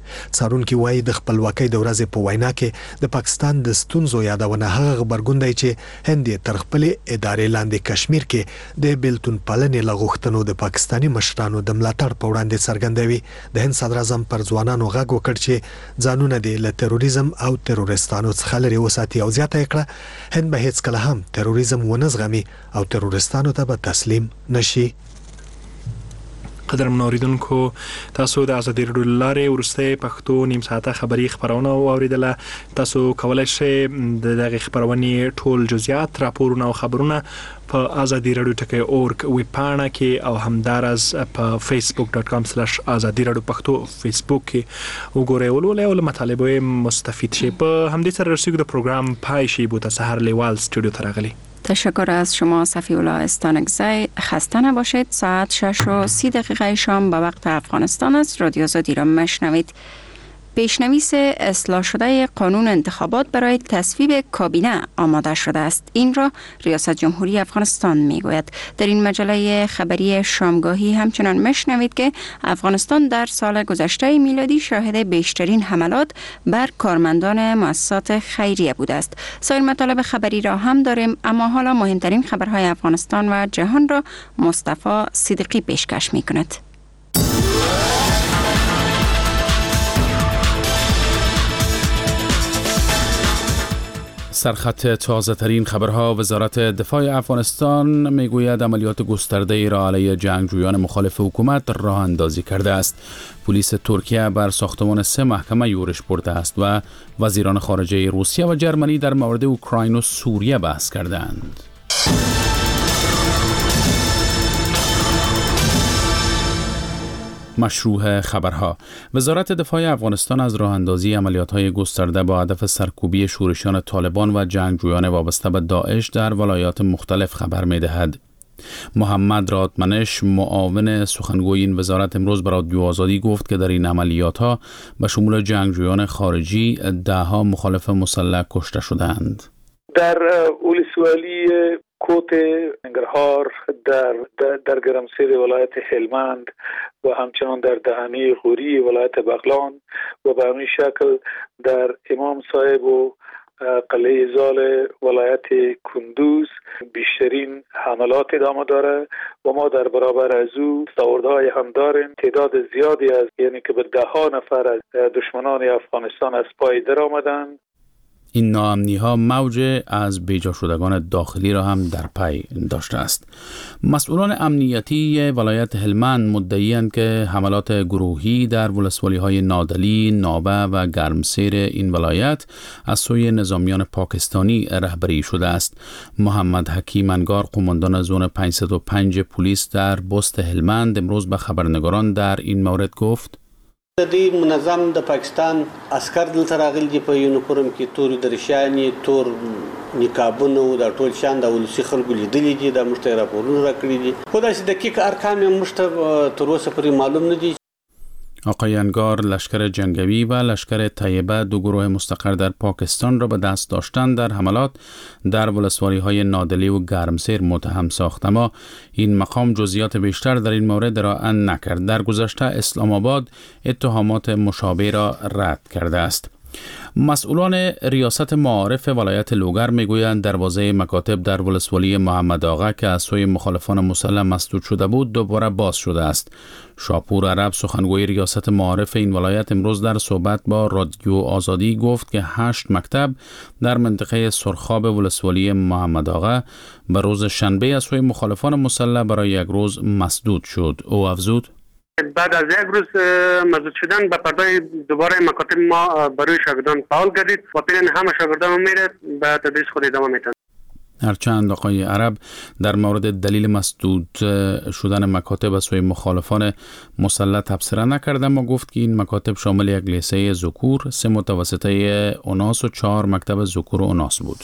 څارونکي وایي د خپلواکۍ د ورځې په وینا کې د پاکستان د ستونزو یادونه هغه خبرګون دی چې هند تر خپلې ادارې لاندې کشمیر کې د بیلتون پالنې لغوښتنو د پاکستاني مشرانو د ملاتړ په وړاندې څرګندوي. د هند صدر اعظم پر ځوانانو غږ وکړ چې ځانونه د له تروریزم او تروریستانو څخه لري وساتي او زیاته کړه هند به هیڅ کله هم تروریزم ونه زغمي او تروریستانو ته به تسلیم نشي. قدرمن اوریدونکو تاسو د ازادي راډیو لارې ورسته پښتو نیم ساعته خبری خبرونه اوریدله. تاسو کولای شئ دغه خبرونه ټول جزئیات راپورونه او خبرونه په ازادي راډیو .org ویب پاڼه کې او همدارس په facebook.com/azadi radio پښتو فیسبوک کې وګورئ ولولئ او مطالبه مستفید شئ. په همدې سره رسیدو د پروګرام پای شي. بو سحر لیوال استودیو ته راغلی. تشکر از شما صفی الله استانکزی. خسته نباشید. ساعت 6:30 شام به وقت افغانستان است. رادیو آزادی را میشنوید. پیشنویس اصلاح شده قانون انتخابات برای تصویب کابینه آماده شده است. این را ریاست جمهوری افغانستان میگوید. در این مجله خبری شامگاهی همچنان میشنوید که افغانستان در سال گذشته میلادی شاهد بیشترین حملات بر کارمندان مؤسسات خیریه بوده است. سایر مطالب خبری را هم داریم، اما حالا مهمترین خبرهای افغانستان و جهان را مصطفی صدیقی پیشکش میکند. سرخط تازه ترین خبرها. وزارت دفاع افغانستان میگوید عملیات گسترده را علیه جنگجویان مخالف حکومت راه اندازی کرده است. پلیس ترکیه بر ساختمان 3 محکمه یورش برده است و وزیران خارجه روسیه و جرمنی در مورد اوکراین و سوریه بحث کردند. مشروع خبرها. وزارت دفاع افغانستان از راه اندازی عملیات‌های گسترده با هدف سرکوبی شورشیان طالبان و جنگجویان وابسته به داعش در ولایات مختلف خبر می‌دهد. محمد رادمنش معاون سخنگوی این وزارت امروز به رادیو آزادی گفت که در این عملیات‌ها به شمول جنگجویان خارجی 10 مخالف مسلح کشته شدند. در ولسوالی کوت ننگرهار، در گرمسیر ولایت هلمند و همچنان در دهنه غوری ولایت بغلان و به همین شکل در امام صاحب و قلعه زال ولایت کندوز بیشترین حملات ادامه داره و ما در برابر از او دستاوردهای هم داریم. تعداد زیادی از یعنی که به 10 نفر از دشمنان افغانستان از پای در آمدند. این ناامنی‌ها موج از بیجا شدگان داخلی را هم در پی داشته است. مسئولان امنیتی ولایت هلمند مدعی‌اند که حملات گروهی در ولسوالی‌های نادلی، نابه و گرمسیر این ولایت از سوی نظامیان پاکستانی رهبری شده است. محمد حکیم انگار قماندان زون 505 پلیس در بست هلمند امروز به خبرنگاران در این مورد گفت: د منظم د پاکستان عسكر دلته راغلي دي په یونیفورم کې تور درشاني تور نقابونه د ټول شان د ولسی خلکو لیدلې دي د مشته راپورونه راکړي دي. خو داسې دقیق ارقام هم مشته تر اوسه پورې معلوم نه دي. آقای انگار لشکر جنگی و لشکر طیبه 2 گروه مستقر در پاکستان را به دست داشتن در حملات در ولسوالی‌های نادلی و گرمسیر متهم ساخت، اما این مقام جزئیات بیشتر در این مورد ارائه نکرد. در گذشته اسلام آباد اتهامات مشابه را رد کرده است. مسئولان ریاست معارف ولایت لوگر میگویند دروازه مکاتب در ولسوالی محمد آقا که از سوی مخالفان مسلح مسدود شده بود دوباره باز شده است. شاپور عرب سخنگوی ریاست معارف این ولایت امروز در صحبت با رادیو آزادی گفت که 8 مکتب در منطقه سرخاب ولسوالی محمد آقا به روز شنبه از سوی مخالفان مسلح برای 1 روز مسدود شد. او افزود: بعد از 1 روز مسدود شدن به پردای دوباره مکاتب ما برای شاگردان فعال گردید و پیرن همه شاگردان میره به تدریس خود ادامه میتن. هرچند آقای عرب در مورد دلیل مسدود شدن مکاتب از سوی مخالفان مسلح تبصره نکرد، اما گفت که این مکاتب شامل 1 لیسه ذکور، 3 متوسطه اوناس و 4 مکتب ذکور و اوناس بود.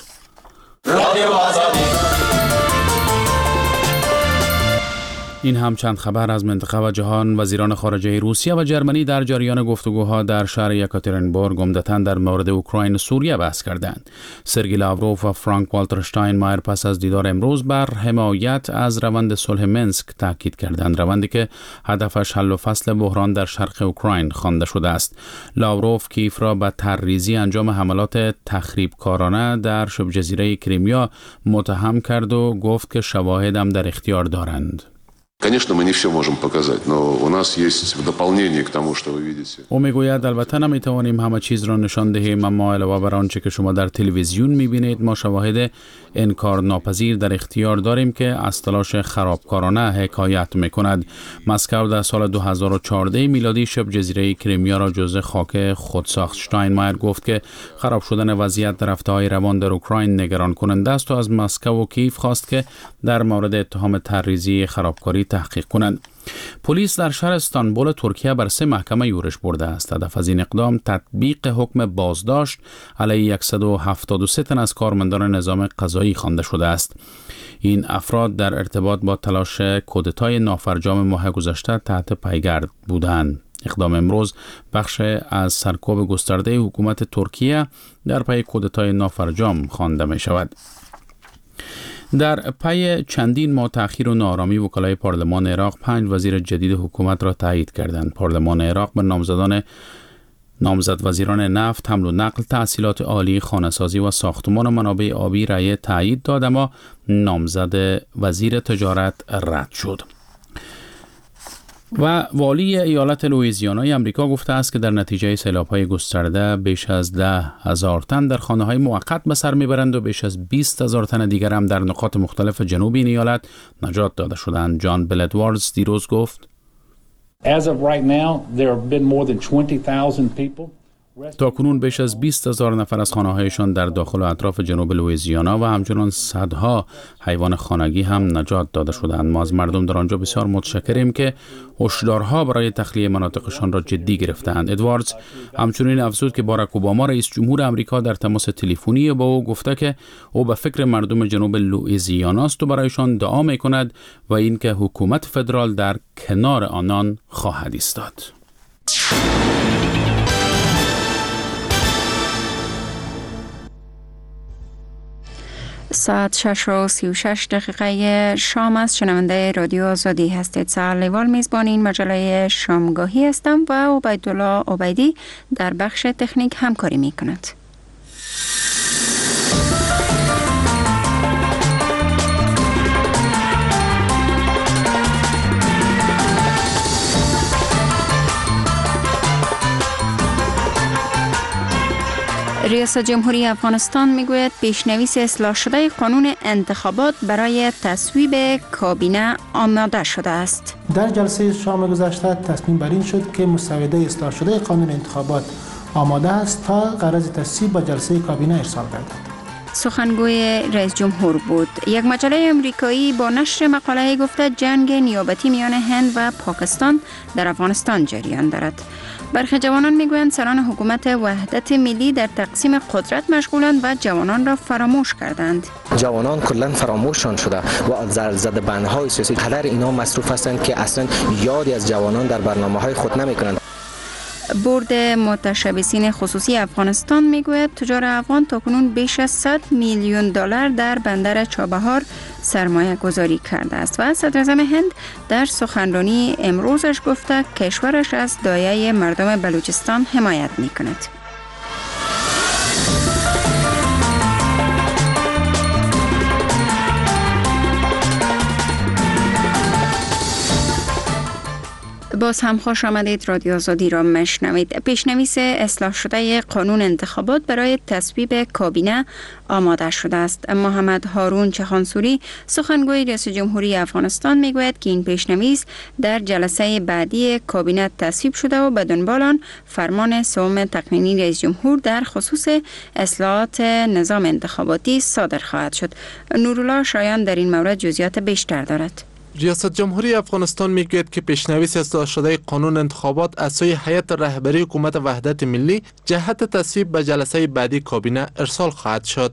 این هم چند خبر از منطقه و جهان. وزیران خارجه روسیه و جرمنی در جریان گفتگوها در شهر یکاترینبورگ عمدتاً در مورد اوکراین و سوریه بحث کردند. سرگئی لاوروف و فرانک والتر شتاینمایر پس از دیدار امروز بر حمایت از روند صلح منسک تاکید کردند، روندی که هدفش حل و فصل بحران در شرق اوکراین خوانده شده است. لاوروف کیف را به ترریزی انجام حملات تخریبکارانه در شبه جزیره کریمیا متهم کرد و گفت که شواهد هم در اختیار دارند. Конечно, мы не все можем показать, но у нас есть в дополнение к тому, что вы видите. او میگوید البته نمیتوانیم همه چیز را نشان دهیم، اما علاوه بر آنچه که شما در تلویزیون میبینید، ما شواهد انکار ناپذیر در اختیار داریم که از تلاش خرابکارانه حکایت میکند. مسکو در سال 2014 میلادی شبه جزیره کریمیا را جزء خاک خود ساخت. شتاینمایر گفت که خراب شدن وضعیت در رفته‌های روان در اوکراین نگران کننده است و از مسکو و کیف خواست که در مورد اتهام تحریزی خرابکاری تحقیق کنند. پلیس در شهر استانبول ترکیه بر 3 محکمه یورش برده است. هدف از این اقدام تطبیق حکم بازداشت علیه 173 تن از کارمندان نظام قضایی خوانده شده است. این افراد در ارتباط با تلاش کودتای نافرجام ماه گذشته تحت پیگرد بودند. اقدام امروز بخش از سرکوب گسترده حکومت ترکیه در پی کودتای نافرجام خوانده می شود. در پی چندین ماه تأخیر و ناآرامی، وکلای پارلمان عراق 5 وزیر جدید حکومت را تایید کردند. پارلمان عراق به نامزد وزیران نفت، حمل و نقل، تحصیلات عالی، خانه‌سازی و ساختمان و منابع آبی رأی تایید داد، اما نامزد وزیر تجارت رد شد. و والی ایالت لوئیزیانای آمریکا گفته است که در نتیجه سیلاب‌های گسترده بیش از 10,000 تن در خانه‌های موقت به سر می‌برند و بیش از 20,000 تن دیگر هم در نقاط مختلف جنوب این ایالت نجات داده شدند. جان بل ادواردز دیروز گفت تاکنون بیش از 20,000 نفر از خانه‌هایشان در داخل و اطراف جنوب لوئیزیانا و همچنان صدها حیوان خانگی هم نجات داده شدند. ما از مردم در آنجا بسیار متشکریم که هشدارها برای تخلیه مناطقشان را جدی گرفتند. ادواردز همچنین افزود که باراک اوباما رئیس جمهور آمریکا در تماس تلفنی با او گفته که او به فکر مردم جنوب لوئیزیانا است و برایشان دعا می‌کند و اینکه حکومت فدرال در کنار آنان خواهد ایستاد. ساعت 6:36 شام است. شنونده رادیو آزادی هستید. سهر لیوال میزبان این مجله شامگاهی هستم و عبیدالله عبیدی در بخش تکنیک همکاری می کند. ریاست جمهوری افغانستان میگوید پیشنویس اصلاح شده قانون انتخابات برای تصویب کابینه آماده شده است. در جلسه شام گذشته تصمیم بر این شد که مسوده اصلاح شده قانون انتخابات آماده است تا غرض تصویب به جلسه کابینه ارسال گردد. سخنگوی رئیس جمهور بود. یک مجله آمریکایی با نشر مقاله گفته جنگ نیابتی میان هند و پاکستان در افغانستان جریان دارد. برخی جوانان میگویند سران حکومت وحدت ملی در تقسیم قدرت مشغولند و جوانان را فراموش کردند. جوانان کلا فراموششان شده و زده بندهای سیاسی قدر اینا مصروف هستند که اصلا یادی از جوانان در برنامه‌های خود نمی‌کنند. بورد متشبثین خصوصی افغانستان میگوید تجار افغان تاکنون بیش از 100 میلیون دلار در بندر چابهار سرمایه گذاری کرده است و صدراعظم هند در سخنرانی امروزش گفته کشورش از دایه مردم بلوچستان حمایت میکند. باز هم خوش آمدید. رادیو آزادی را مشنوید. پیشنویس اصلاح شده قانون انتخابات برای تصویب کابینه آماده شده است. محمد هارون چخانسوری سخنگوی رئیس جمهوری افغانستان میگوید که این پیشنویس در جلسه بعدی کابینه تصویب شده و به دنبال آن فرمان سوم تقنینی رئیس جمهور در خصوص اصلاحات نظام انتخاباتی صادر خواهد شد. نورالله شایان در این مورد جزئیات بیشتر دارد. ریاست جمهوری افغانستان میگوید که پیشنویس اصلاح شده قانون انتخابات از سوی هیئت رهبری حکومت وحدت ملی جهت تصویب به جلسه بعدی کابینه ارسال خواهد شد.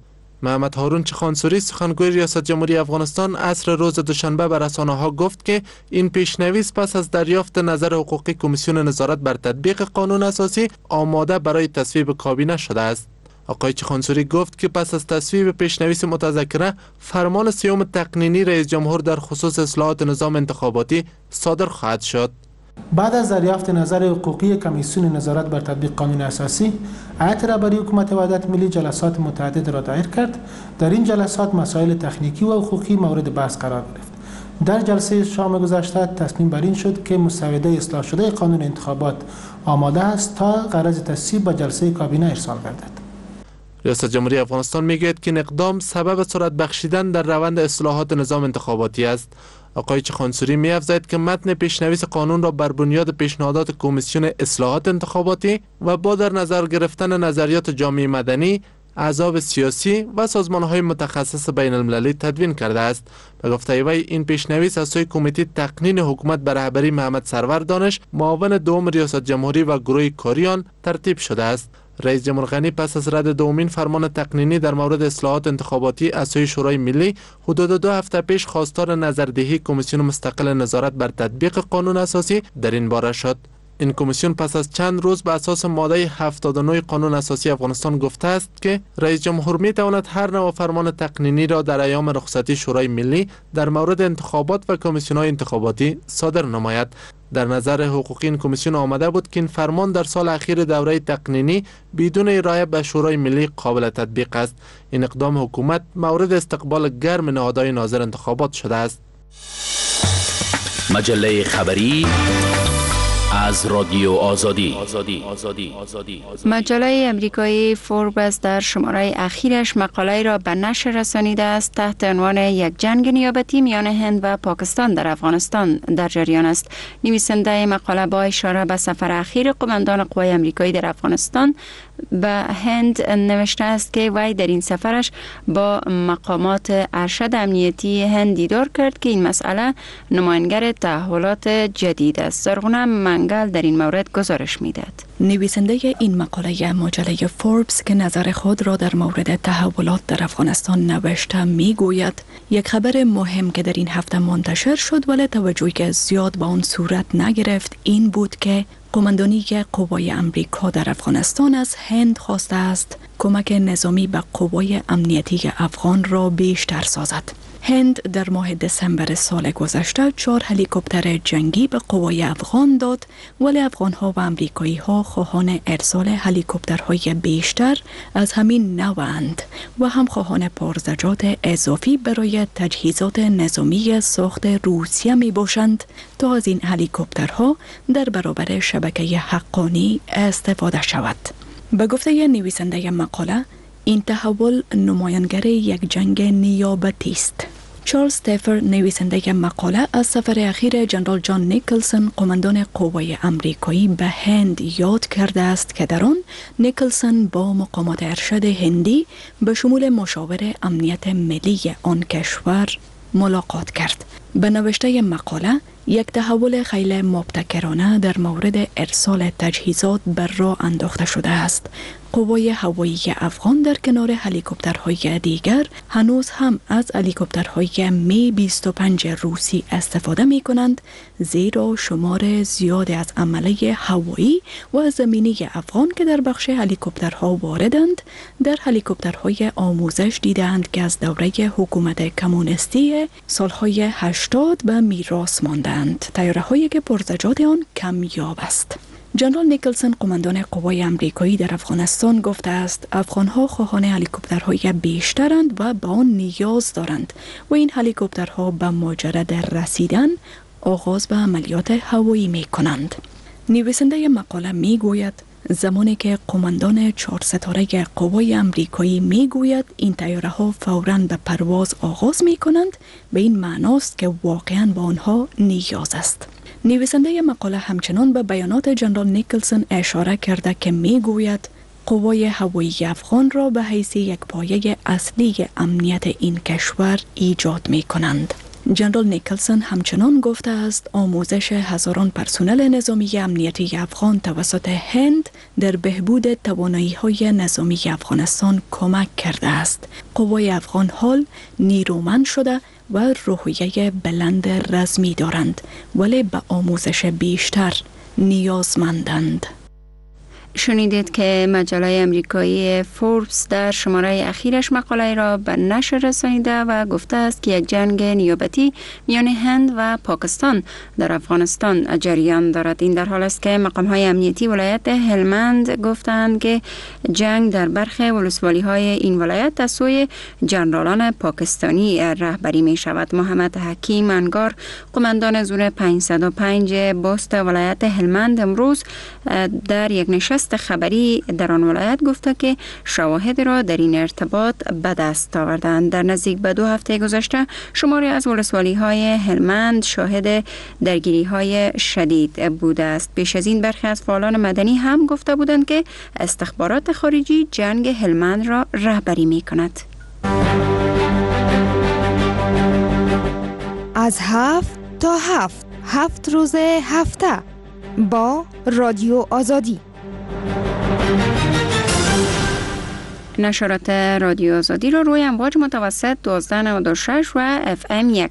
محمد هارون چخانسوری سخنگوی ریاست جمهوری افغانستان عصر روز دوشنبه به رسانه‌ها گفت که این پیشنویس پس از دریافت نظر حقوقی کمیسیون نظارت بر تطبیق قانون اساسی آماده برای تصویب کابینه شده است. آقای چخانسوری گفت که پس از تصویب پیشنویس متذکره فرمان سیوم تقنینی رئیس جمهور در خصوص اصلاحات نظام انتخاباتی صادر خواهد شد. بعد از دریافت نظر حقوقی کمیسیون نظارت بر تطبیق قانون اساسی، هیئت رهبری حکومت وحدت ملی جلسات متعدد را دایر کرد. در این جلسات مسائل تکنیکی و حقوقی مورد بحث قرار گرفت. در جلسه شام گذشته تصمیم بر این شد که مسوده اصلاح شده قانون انتخابات آماده است تا غرض تصویب به جلسه کابینه ارسال گردد. ریاست جمهوری افغانستان میگوید که این اقدام سبب سرعت بخشیدن در روند اصلاحات نظام انتخاباتی است. آقای چخانسوری می‌افزاید که متن پیشنویس قانون را بر بنیاد پیشنهادات کمیسیون اصلاحات انتخاباتی و با در نظر گرفتن نظریات جامعه مدنی، احزاب سیاسی و سازمان‌های متخصص بین المللی تدوین کرده است. به گفته وی این پیشنویس از سوی کمیته تقنین حکومت به رهبری محمد سرور دانش، معاون دوم ریاست جمهوری و گروه کاریان ترتیب شده است. رئیس جمهور غنی پس از رد دومین فرمان تقنینی در مورد اصلاحات انتخاباتی از سوی شورای ملی حدود 2 هفته پیش خواستار نظردهی کمیسیون مستقل نظارت بر تطبیق قانون اساسی در این باره شد. این کمیسیون پس از چند روز به اساس ماده 79 قانون اساسی افغانستان گفته است که رئیس جمهور می تواند هر نوع فرمان تقنینی را در ایام رخصتی شورای ملی در مورد انتخابات و کمیسیون‌های انتخاباتی صادر نماید. در نظر حقوقی این کمیسیون آمده بود که این فرمان در سال اخیر دوره تقنینی بدون ارائه به شورای ملی قابل تطبیق است. این اقدام حکومت مورد استقبال گرم نهادهای ناظر انتخابات شده است. مجله خبری از رادیو آزادی. مجله امریکایی فوربس در شماره اخیرش مقاله را به نشر رسانیده است تحت عنوان یک جنگ نیابتی میان هند و پاکستان در افغانستان در جریان است. نویسنده مقاله با اشاره به سفر اخیر قماندان قوای امریکایی در افغانستان به هند نوشته است که وی در این سفرش با مقامات ارشد امنیتی هند دیدار کرد که این مسئله نماینگر تحولات جدید است. زرغونه منگل در این مورد گزارش میدهد. نویسنده این مقاله مجله فوربس که نظر خود را در مورد تحولات در افغانستان نوشته میگوید یک خبر مهم که در این هفته منتشر شد ولی توجهی که زیاد به آن صورت نگرفت این بود که قماندانی قوای امریکا در افغانستان از هند خواسته است کمک نظامی به قوای امنیتی افغان را بیشتر سازد. هند در ماه دسامبر سال گذشته 4 هلیکوپتر جنگی به قوای افغان داد ولی افغان‌ها و امریکایی‌ها خواهان ارسال هلیکوپترهای بیشتر از همین نوعند و هم خواهان پرزجات اضافی برای تجهیزات نظامی ساخت روسیه می باشند تا از این هلیکوپترها در برابر شبکه حقانی استفاده شود. به گفته نویسنده مقاله این تحول نمایانگر یک جنگ نیابتی است. چارلز تفر نویسنده مقاله از سفر اخیر جنرال جان نیکلسون قماندان قوای امریکایی به هند یاد کرده است که در آن نیکلسون با مقامات ارشد هندی به شمول مشاور امنیت ملی آن کشور ملاقات کرد. به نوشته مقاله یک تحول خیلی مبتکرانه در مورد ارسال تجهیزات بر راه انداخته شده است. قوای هوایی افغان در کنار هلیکوپترهای دیگر هنوز هم از هلیکوپترهای می 25 روسی استفاده می کنند زیرا شمار زیادی از عمله هوایی و زمینی افغان که در بخش هلیکوپترها واردند در هلیکوپترهای آموزش دیدند که از دوره حکومت کمونیستی سالهای 80 به میراث ماندند. طیاره‌هایی که پرزجات آن کمیاب است. جنرال نیکلسون قماندان قوای امریکایی در افغانستان گفته است افغان‌ها خواهان هلیکوپترهای بیشترند و به آن نیاز دارند و این هلیکوپترها به مجرد رسیدن آغاز به عملیات هوایی می کنند. نویسنده مقاله می گوید زمانی که قماندان 4 ستاره قوای امریکایی می گوید این طیاره ها فوراً به پرواز آغاز می کنند به این معناست که واقعاً به آنها نیاز است. نویسنده مقاله همچنان به بیانات جنرال نیکلسون اشاره کرده که می گوید قوای هوایی افغان را به حیث یک پایه اصلی امنیت این کشور ایجاد می کنند. جنرال نیکلسون همچنان گفته است آموزش هزاران پرسنل نظامی امنیتی افغان توسط هند در بهبود توانایی‌های نظامی افغانستان کمک کرده است. قوای افغان حال نیرومند شده و روحیه بلند رزمی دارند ولی به آموزش بیشتر نیازمندند. شنیدید که مجله امریکایی فوربس در شماره اخیرش مقاله را به نشر رسانیده و گفته است که یک جنگ نیابتی میان هند و پاکستان در افغانستان جریان دارد. این در حال است که مقام‌های امنیتی ولایت هلمند گفتند که جنگ در برخی ولسوالی‌های این ولایت از سوی جنرالان پاکستانی رهبری می شود. محمد حکیم انگار قماندان زون 505 بست ولایت هلمند امروز در یک نشست خبری در آن ولایت گفته که شواهد را در این ارتباط به دست آوردند. در نزدیک به 2 هفته گذشته شماری از ولسوالی‌های هلمند شاهد درگیری‌های شدید بوده است. پیش از این برخی از فعالان مدنی هم گفته بودند که استخبارات خارجی جنگ هلمند را رهبری می‌کند. از 7 تا 7 روز هفته با رادیو آزادی. نشرات رادیو آزادی را روی امواج متوسط 1296 و FM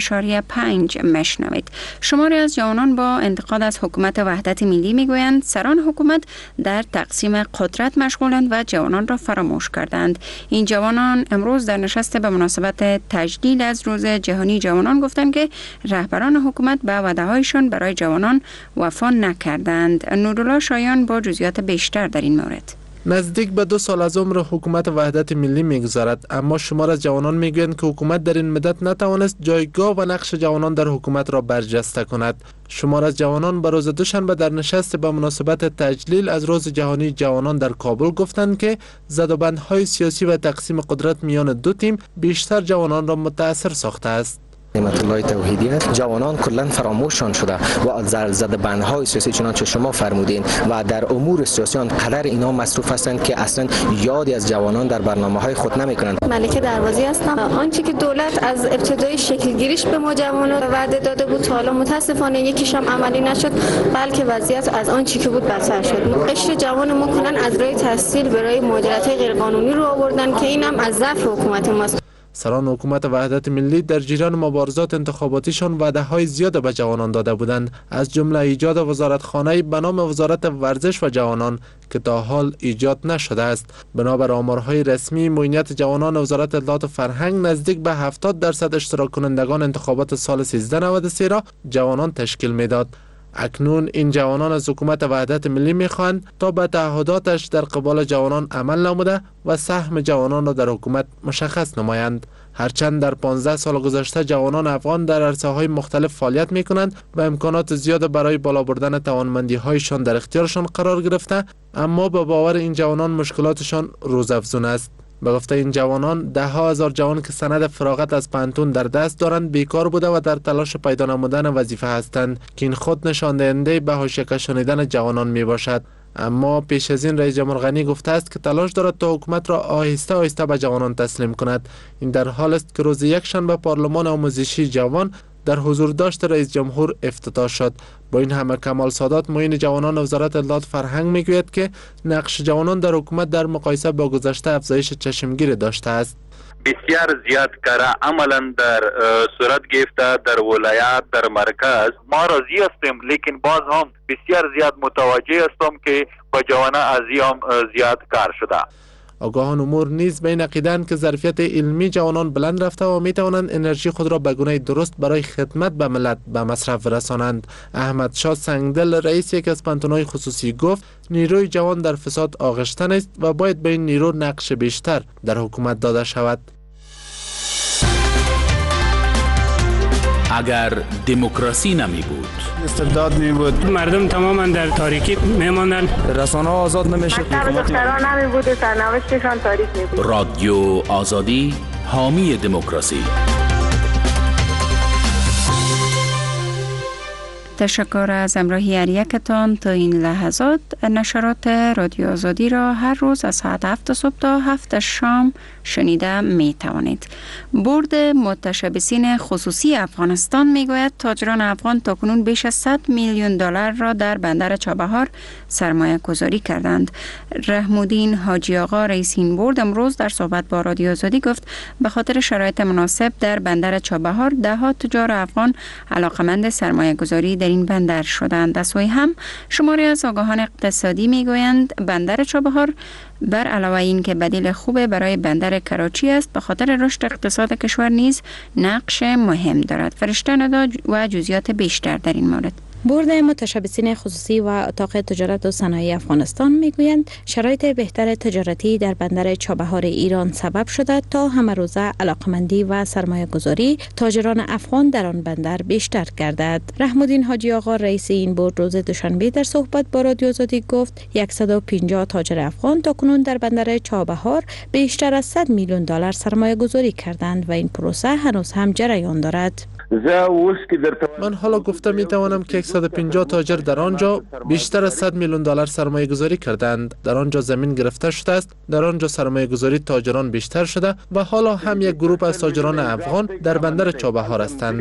100.5 مشنوید. شماری از جوانان با انتقاد از حکومت وحدت ملی میگویند سران حکومت در تقسیم قدرت مشغولند و جوانان را فراموش کردند. این جوانان امروز در نشست به مناسبت تجلیل از روز جهانی جوانان گفتند که رهبران حکومت به وعده‌هایشان برای جوانان وفا نکردند. نورالله شایان با جزئیات بیشتر در این مورد. نزدیک به 2 سال از عمر حکومت وحدت ملی میگذرد، اما شمار از جوانان میگویند که حکومت در این مدت نتوانست جایگاه و نقش جوانان در حکومت را برجسته کند. شمار از جوانان به روز دوشنبه در نشست به مناسبت تجلیل از روز جهانی جوانان در کابل گفتند که زدوبندهای سیاسی و تقسیم قدرت میان 2 تیم بیشتر جوانان را متاثر ساخته است. نعمت الله توحیدی جوانان کلا فراموششان شده و از زدبندهای سیاسی چنانچه شما فرمودین و در امور سیاسی قدر اینا مصروف هستند که اصلا یادی از جوانان در برنامه‌های خود نمی‌کنند. ملکه دروازی هستم. آنچه که دولت از ابتدای شکل گیریش به ما جوانان وعده داده بود تا حالا متاسفانه یکیش هم عملی نشد، بلکه وضعیت از آنچه که بود بدتر شد. قشر جوان ما کلا از راه تحصیل به راه مهاجرت غیرقانونی رو آوردن که اینم از ضعف حکومت ماست. سران حکومت وحدت ملی در جریان مبارزات انتخاباتیشان وعده‌های زیاد به جوانان داده بودند، از جمله ایجاد وزارتخانه به نام وزارت ورزش و جوانان که تا حال ایجاد نشده است. بنابر آمارهای رسمی معینیت جوانان وزارت اطلاعات و فرهنگ نزدیک به 70% اشتراک کنندگان انتخابات سال 1393 را جوانان تشکیل میداد. اکنون این جوانان از حکومت وحدت ملی میخواهند تا به تعهداتش در قبال جوانان عمل نموده و سهم جوانان را در حکومت مشخص نمایند. هرچند در 15 سال گذشته جوانان افغان در عرصه‌های مختلف فعالیت میکنند و امکانات زیاد برای بالا بردن توانمندی‌هایشان در اختیارشان قرار گرفته، اما به باور این جوانان مشکلاتشان روزافزون است. به گفته این جوانان 10,000 جوان که سند فراغت از پانتون در دست دارند بیکار بوده و در تلاش پیدا نمودن وظیفه هستند که این خود نشان دهنده به حاشیه کشانیدن جوانان می باشد. اما پیش از این رئیس جمهور غنی گفته است که تلاش دارد تا حکومت را آهسته آهسته به جوانان تسلیم کند. این در حال است که روز یکشنبه پارلمان آموزشی جوان در حضور داشت رئیس جمهور افتتاح شد. با این همه کمال سادات معین جوانان وزارت اطلاعات فرهنگ میگوید که نقش جوانان در حکومت در مقایسه با گذشته افزایش چشمگیر داشته است. بسیار زیاد کارا عملا در صورت گرفته در ولایت در مرکز. ما راضی هستیم، لیکن باز هم بسیار زیاد متوجه هستم که با جوانان از هم زیاد کار شده. آگاهان امور نیز به این عقیده‌اند که ظرفیت علمی جوانان بلند رفته و می توانند انرژی خود را به گونه درست برای خدمت به ملت به مصرف برسانند. احمد شاه سنگدل رئیس یک از پانتون‌های خصوصی گفت نیروی جوان در فساد آغشته است و باید به این نیرو نقش بیشتر در حکومت داده شود. اگر دموکراسی نمی بود، استبداد می بود، مردم تماما در تاریکی می ماندن، رسانه آزاد نمیشه، دختران نمی بود، سرنوشتشان تاریک می بود. رادیو آزادی حامی دموکراسی. تشکر از امراهی هر یکتان تا این لحظات. نشرات رادیو آزادی را هر روز از ساعت 7 صبح تا 7 شام شنیده می توانید. بورد متشبثین خصوصی افغانستان می گوید تاجران افغان تاکنون بیش از 100 میلیون دلار را در بندر چابهار سرمایه گذاری کردند. رحمالدین حاجی آقا رئیس این بورد امروز در صحبت با رادیو آزادی گفت به خاطر شرایط مناسب در بندر چابهار ده ها تجار افغان علاقمند سرمایه گذاری در این بندر شدند. از سوی هم شماری از آگاهان اقتصادی می گویند بندر چابهار بر علاوه این که بدیل خوب برای بندر کراچی است، به خاطر رشد اقتصاد کشور نیز نقش مهم دارد. فرشته ندا و جزئیات بیشتر در این مورد. بورد متشبثین خصوصی و اتاق تجارت و صنایع افغانستان میگویند شرایط بهتر تجارتی در بندر چابهار ایران سبب شده تا همه روزه علاقمندی و سرمایه گذاری تاجران افغان در آن بندر بیشتر گردد. رحمالدین حاجی آقا رئیس این بورد روز دوشنبه در صحبت با رادیو آزادی گفت 150 تاجر افغان تاکنون در بندر چابهار بیشتر از 100 میلیون دلار سرمایه گذاری کردند و این پروسه هنوز هم جریان دارد. من حالا گفته می توانم که 150 تاجر در آنجا بیشتر از 100 میلیون دلار سرمایه گذاری کردند. در آنجا زمین گرفته شده است، در آنجا سرمایه گذاری تاجران بیشتر شده و حالا هم یک گروه از تاجران افغان در بندر چابهار هستند.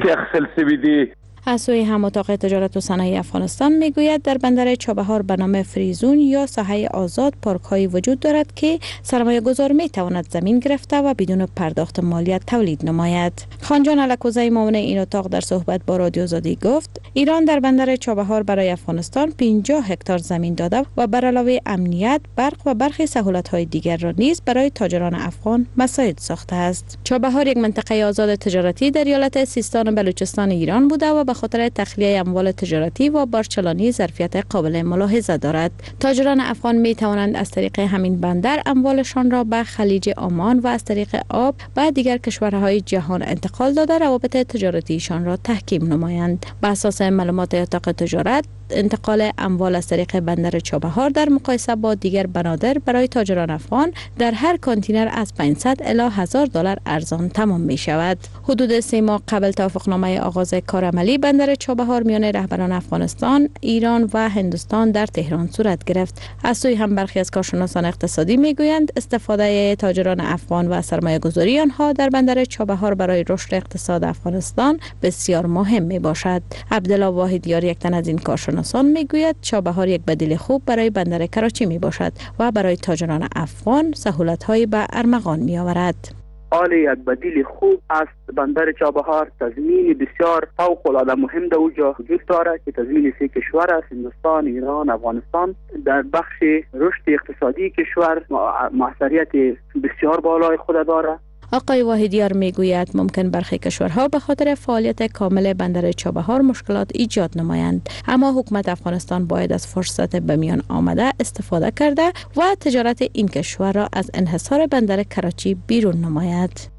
از سوی هم اتاق تجارت و صنایع افغانستان میگوید در بندر چابهار به نام فریزون یا ساحه آزاد پارک هایی وجود دارد که سرمایه گذار می تواند زمین گرفته و بدون پرداخت مالیات تولید نماید. خانجان الکوزی معاون این اتاق در صحبت با رادیو آزادی گفت ایران در بندر چابهار برای افغانستان 50 هکتار زمین داده و بر علاوه امنیت، برق و برخی سهولت های دیگر را نیز برای تاجران افغان مساعد ساخته است. چابهار یک منطقه آزاد تجارتی در ایالت سیستان و بلوچستان ایران بوده و به خاطر تخلیه اموال تجارتی و بارچلانی ظرفیت قابل ملاحظه دارد. تاجران افغان می توانند از طریق همین بندر اموالشان را به خلیج عمان و از طریق آب به دیگر کشورهای جهان انتقال داده روابط تجارتیشان را تحکیم نمایند. بر اساس معلومات اتاق تجارت انتقال اموال از طریق بندر چابهار در مقایسه با دیگر بنادر برای تاجران افغان در هر کانتینر از 500 الی 1000 دلار ارزان تمام می شود. حدود 3 ماه قبل توافقنامه آغاز کار عملی بندر چابهار میان رهبران افغانستان، ایران و هندوستان در تهران صورت گرفت. از سوی هم برخی از کارشناسان اقتصادی میگویند استفاده تاجران افغان و سرمایه گذاری آنها در بندر چابهار برای رشد اقتصاد افغانستان بسیار مهم می باشد. عبدالله واحدیار یک تن از این کارشناسان میگوید چابهار یک بدیل خوب برای بندر کراچی می باشد و برای تاجران افغان سهولت‌های به ارمغان می آورد. یک بدیل خوب است. بندر چابهار تضمین بسیار فوق‌العاده مهم در اونجا وجود دارد که تضمین 3 کشور است: هندوستان، ایران، افغانستان. در بخش رشد اقتصادی کشور موثریت بسیار بالای خود دارد. آقای واحدیار میگوید ممکن برخی کشورها به خاطر فعالیت کامل بندر چابهار مشکلات ایجاد نمایند، اما حکومت افغانستان باید از فرصت به میان آمده استفاده کرده و تجارت این کشور را از انحصار بندر کراچی بیرون نماید.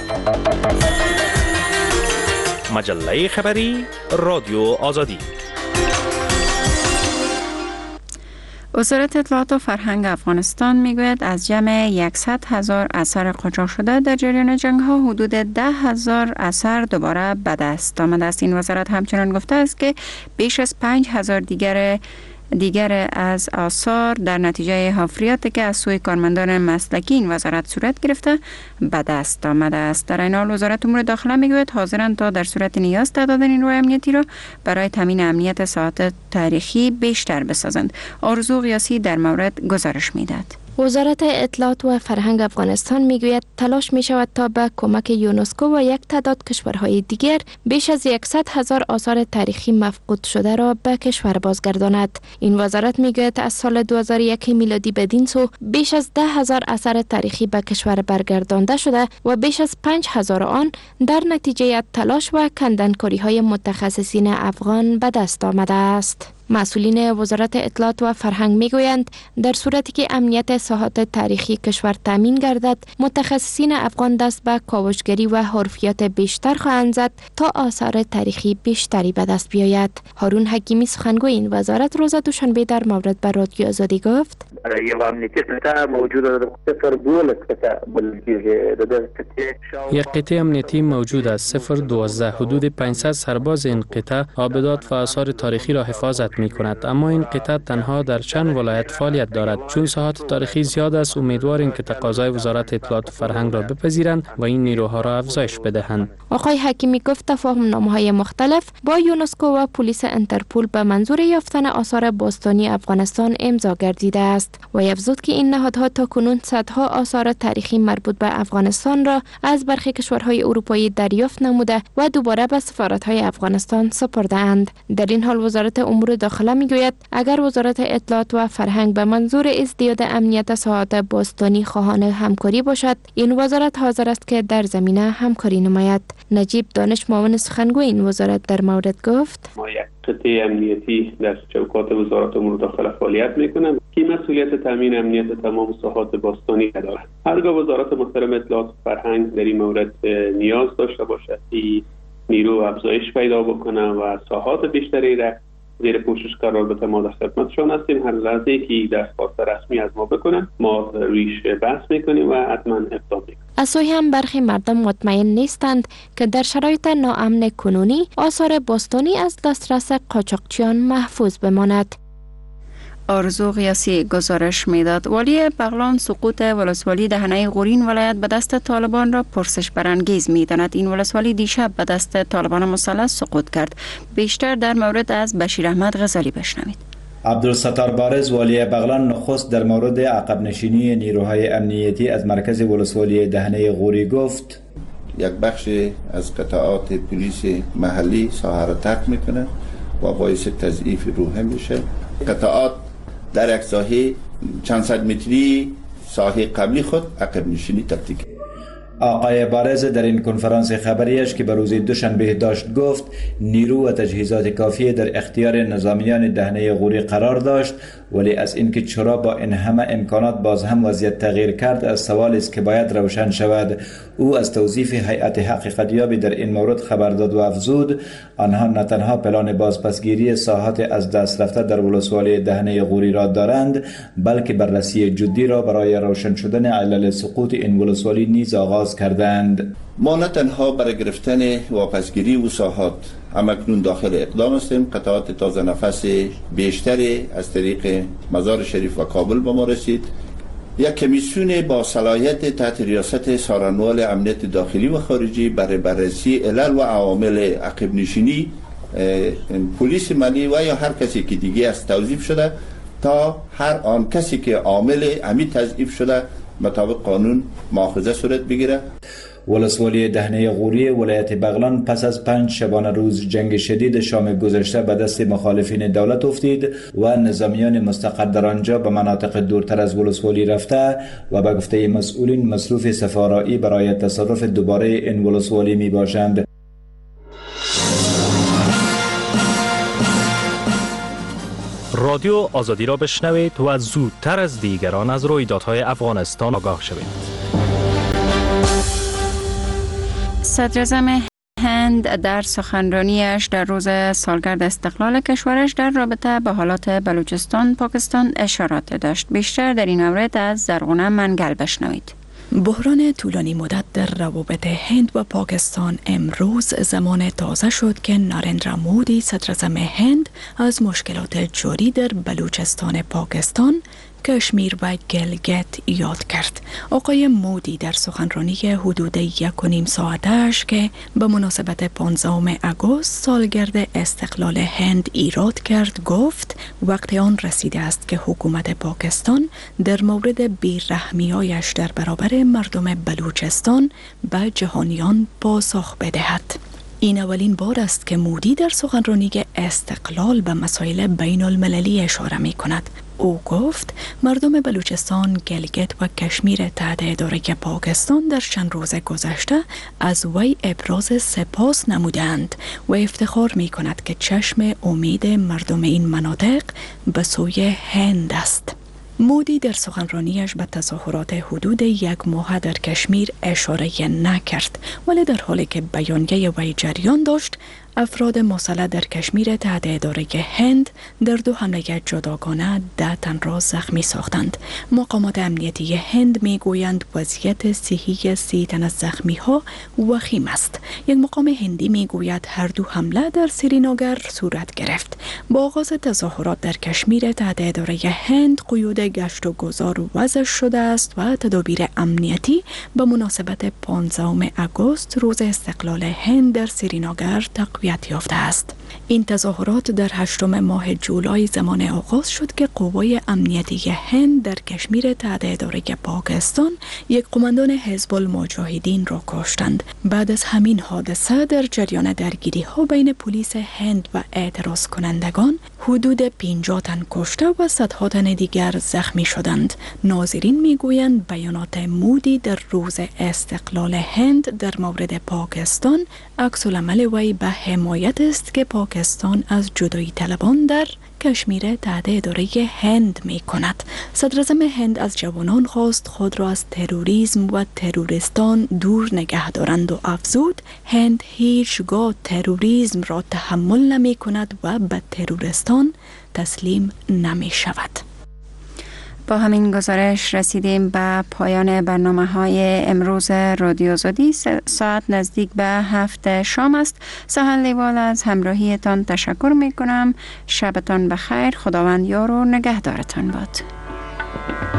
مجله خبری رادیو آزادی. وزارت اطلاعات و فرهنگ افغانستان میگوید از جمع 100,000 اثر قاچاق شده در جریان جنگ ها حدود 10,000 اثر دوباره به دست آمده است. این وزارت همچنان گفته است که بیش از 5,000 دیگر از آثار در نتیجه حفریاتی که از سوی کارمندان مسلکی این وزارت صورت گرفته به دست آمده است. در این حال وزارت امور داخله میگوید حاضرند تا در صورت نیاز تعداد نیروی امنیتی را برای تامین امنیت ساعات تاریخی بیشتر بسازند. آرزو قیاسی در مورد گزارش میداد. وزارت اطلاعات و فرهنگ افغانستان میگوید تلاش می شود تا به کمک یونسکو و یک تعداد کشورهای دیگر بیش از 100,000 آثار تاریخی مفقود شده را به کشور بازگرداند. این وزارت میگوید از سال 2001 میلادی بدین سو بیش از 10,000 اثر تاریخی به کشور برگردانده شده و بیش از 5,000 آن در نتیجه تلاش و کندنکاری های متخصصین افغان به دست آمده است. مسئولین وزارت اطلاعات و فرهنگ میگویند در صورتی که امنیت ساحات تاریخی کشور تامین گردد، متخصصین افغان دست به کاوشگری و حرفیات بیشتر خواهند زد تا آثار تاریخی بیشتری به دست بیاید. هارون حکیمی سخنگوی این وزارت روز دوشنبه در مورد به رادیو آزادی گفت: یک قطعه امنیتی موجود است 012. حدود 500 سرباز این قطعه آبدات و آثار تاریخی را حفاظت می کند، اما این قطعه تنها در چند ولایت فعالیت دارد. چون ساحات تاریخی زیاد است، امیدواریم که تقاضای وزارت اطلاعات و فرهنگ را بپذیرند و این نیروها را افزایش بدهند. آقای حکیمی گفت تفاهم نامه‌های مختلف با یونسکو و پلیس انترپول به منظور یافتن آثار باستانی افغانستان امضا گردیده است و افزود که این نهادها تاکنون صدها آثار تاریخی مربوط به افغانستان را از برخی کشورهای اروپایی دریافت نموده و دوباره به سفارت‌های افغانستان سپرده اند. در این حال وزارت امور داخله میگوید اگر وزارت اطلاعات و فرهنگ به منظور ازدیاد امنیت ساحات باستانی خواهان همکاری باشد، این وزارت حاضر است که در زمینه همکاری نماید. نجیب دانش معاون سخنگوی این وزارت در مورد گفت: ما یک قطعه امنیتی در چوکات وزارت امور داخله فعالیت میکنم که مسئولیت تامین امنیت تمام ساحات باستانی دارد. هرگاه وزارت محترم اطلاعات و فرهنگ در این مورد نیاز داشته باشد که نیرو افزایش پیدا بکنه و ساحات بیشتری را زیر پوشش قرار بده، ما در خدمتشان هستیم. هر لحظه که درخواست رسمی از ما بکنن ما رویش بحث میکنیم و حتما اقدام میکنیم. از سوی هم برخی مردم مطمئن نیستند که در شرایط ناامن کنونی آثار باستانی از دسترس قاچاقچیان محفوظ بماند. آرزو قیاسی گزارش میداد. والی بغلان سقوط ولسوالی دهنه غورین ولایت به دست طالبان را پرسش برانگیز میداند. این ولسوالی دیشب به دست طالبان مسلح سقوط کرد. بیشتر در مورد از بشیر احمد غزالی بشنوید. عبدالستار بارز والی بغلان نخست در مورد عقب نشینی نیروهای امنیتی از مرکز ولسوالی دهنه غوری گفت: یک بخش از قطعات پلیس محلی ساحه را ترک میکنه و باعث تضعیف روحه میشه. قطعات در یک ساحه چند صد متری ساحه قبلی خود عقب نشینی تبدیل کرد. آقای بارز در این کنفرانس خبریش که به روز دوشنبه داشت گفت نیرو و تجهیزات کافی در اختیار نظامیان دهنه غوری قرار داشت، ولی از اینکه چرا با این همه امکانات باز هم وضعیت تغییر کرد از سوالی است که باید روشن شود. او از توصیف هیئت حقیقتیابی در این مورد خبر داد و افزود آنها نه تنها پلان بازپسگیری ساحات از دست رفته در ولسوالی دهنه غوری را دارند، بلکه بررسی جدی را برای روشن شدن علل سقوط این ولسوالی نیز آغاز کردند. ما نه تنها برای گرفتن واپسگیری و ساحات همکنون داخل اقدام هستیم. قطعات تازه نفس بیشتری از طریق مزار شریف و کابل به ما رسید. یک کمیسیون با صلاحیت تحت ریاست سارنوال امنیت داخلی و خارجی برای بررسی علل و عوامل عقب نشینی پلیس ملی و یا هر کسی که دیگه از توظیف شده تا هر آن کسی که عامل امی تضعیف شده مطابق قانون مؤاخذه صورت بگیره. ولسوالی دهنه غوری ولایت بغلان پس از 5 شبانه روز جنگ شدید شام گذشته به دست مخالفین دولت افتید و نظامیان مستقر در آنجا به مناطق دورتر از ولسوالی رفته و به گفته مسئولین مصروف سفارایی برای تصرف دوباره این ولسوالی می باشند. رادیو آزادی را بشنوید و زودتر از دیگران از رویدادهای افغانستان آگاه شوید. صدر اعظم هند در سخنرانیش در روز سالگرد استقلال کشورش در رابطه با حالات بلوچستان پاکستان اشارات داشت. بیشتر در این مورد از زرغونه منگل بشنوید. بحران طولانی مدت در روابط هند و پاکستان امروز زمان تازه شد که نارندرا مودی صدر اعظم هند از مشکلات جاری در بلوچستان پاکستان، کشمیر و گلگت یاد کرد. آقای مودی در سخنرانی حدود 1.5 ساعتش که به مناسبت 15 آگوست سالگرد استقلال هند ایراد کرد گفت وقت آن رسیده است که حکومت پاکستان در مورد بی‌رحمی‌هایش در برابر مردم بلوچستان به جهانیان پاسخ بدهد. این اولین بار است که مودی در سخنرانی استقلال به مسائل بین المللی اشاره می کند. او گفت مردم بلوچستان، گلگت و کشمیر تحت اداره پاکستان در چند روز گذشته از وی ابراز سپاس نمودند و افتخار می کند که چشم امید مردم این مناطق به سوی هند است. مودی در سخنرانیش به تظاهرات حدود 1 ماه در کشمیر اشاره نکرد، ولی در حالی که بیانیه وی جریان داشت، افراد مسلح در کشمیر تحت اداره هند در 2 حمله جداگانه 10 تن را زخمی ساختند. مقامات امنیتی هند می گویند وضعیت صحی 30 تن از زخمی ها وخیم است. یک مقام هندی می گوید هر 2 حمله در سرینگر صورت گرفت. با آغاز تظاهرات در کشمیر تحت اداره هند، قیود گشت و گذار وضع شده است و تدابیر امنیتی به مناسبت 15 اگست روز استقلال هند در سرینگر تقویت یافته است. این تظاهرات در 8 ماه جولای زمان آغاز شد که قوای امنیتی هند در کشمیر تحت اداره پاکستان یک قماندان حزب المجاهدین را کشتند. بعد از همین حادثه در جریان درگیری ها بین پلیس هند و اعتراض کنندگان حدود 50 تن کشته و صدها تن دیگر زخمی شدند. ناظرین میگویند بیانات مودی در روز استقلال هند در مورد پاکستان عکس العمل وی به حمایت است که پاکستان از جدایی طلبان در کشمیر تحت اداره هند می کند. صدر اعظم هند از جوانان خواست خود را از تروریسم و تروریستان دور نگه دارند و افزود هند هیچگاه تروریسم را تحمل نمی کند و به تروریستان تسلیم نمی شود. با همین گزارش رسیدیم به پایان برنامه‌های امروز رادیو آزادی. ساعت نزدیک به 7 شام است. سهل لیوال از همراهیتان تشکر می کنم. شبتان بخیر. خداوند یار و نگهدارتان باد.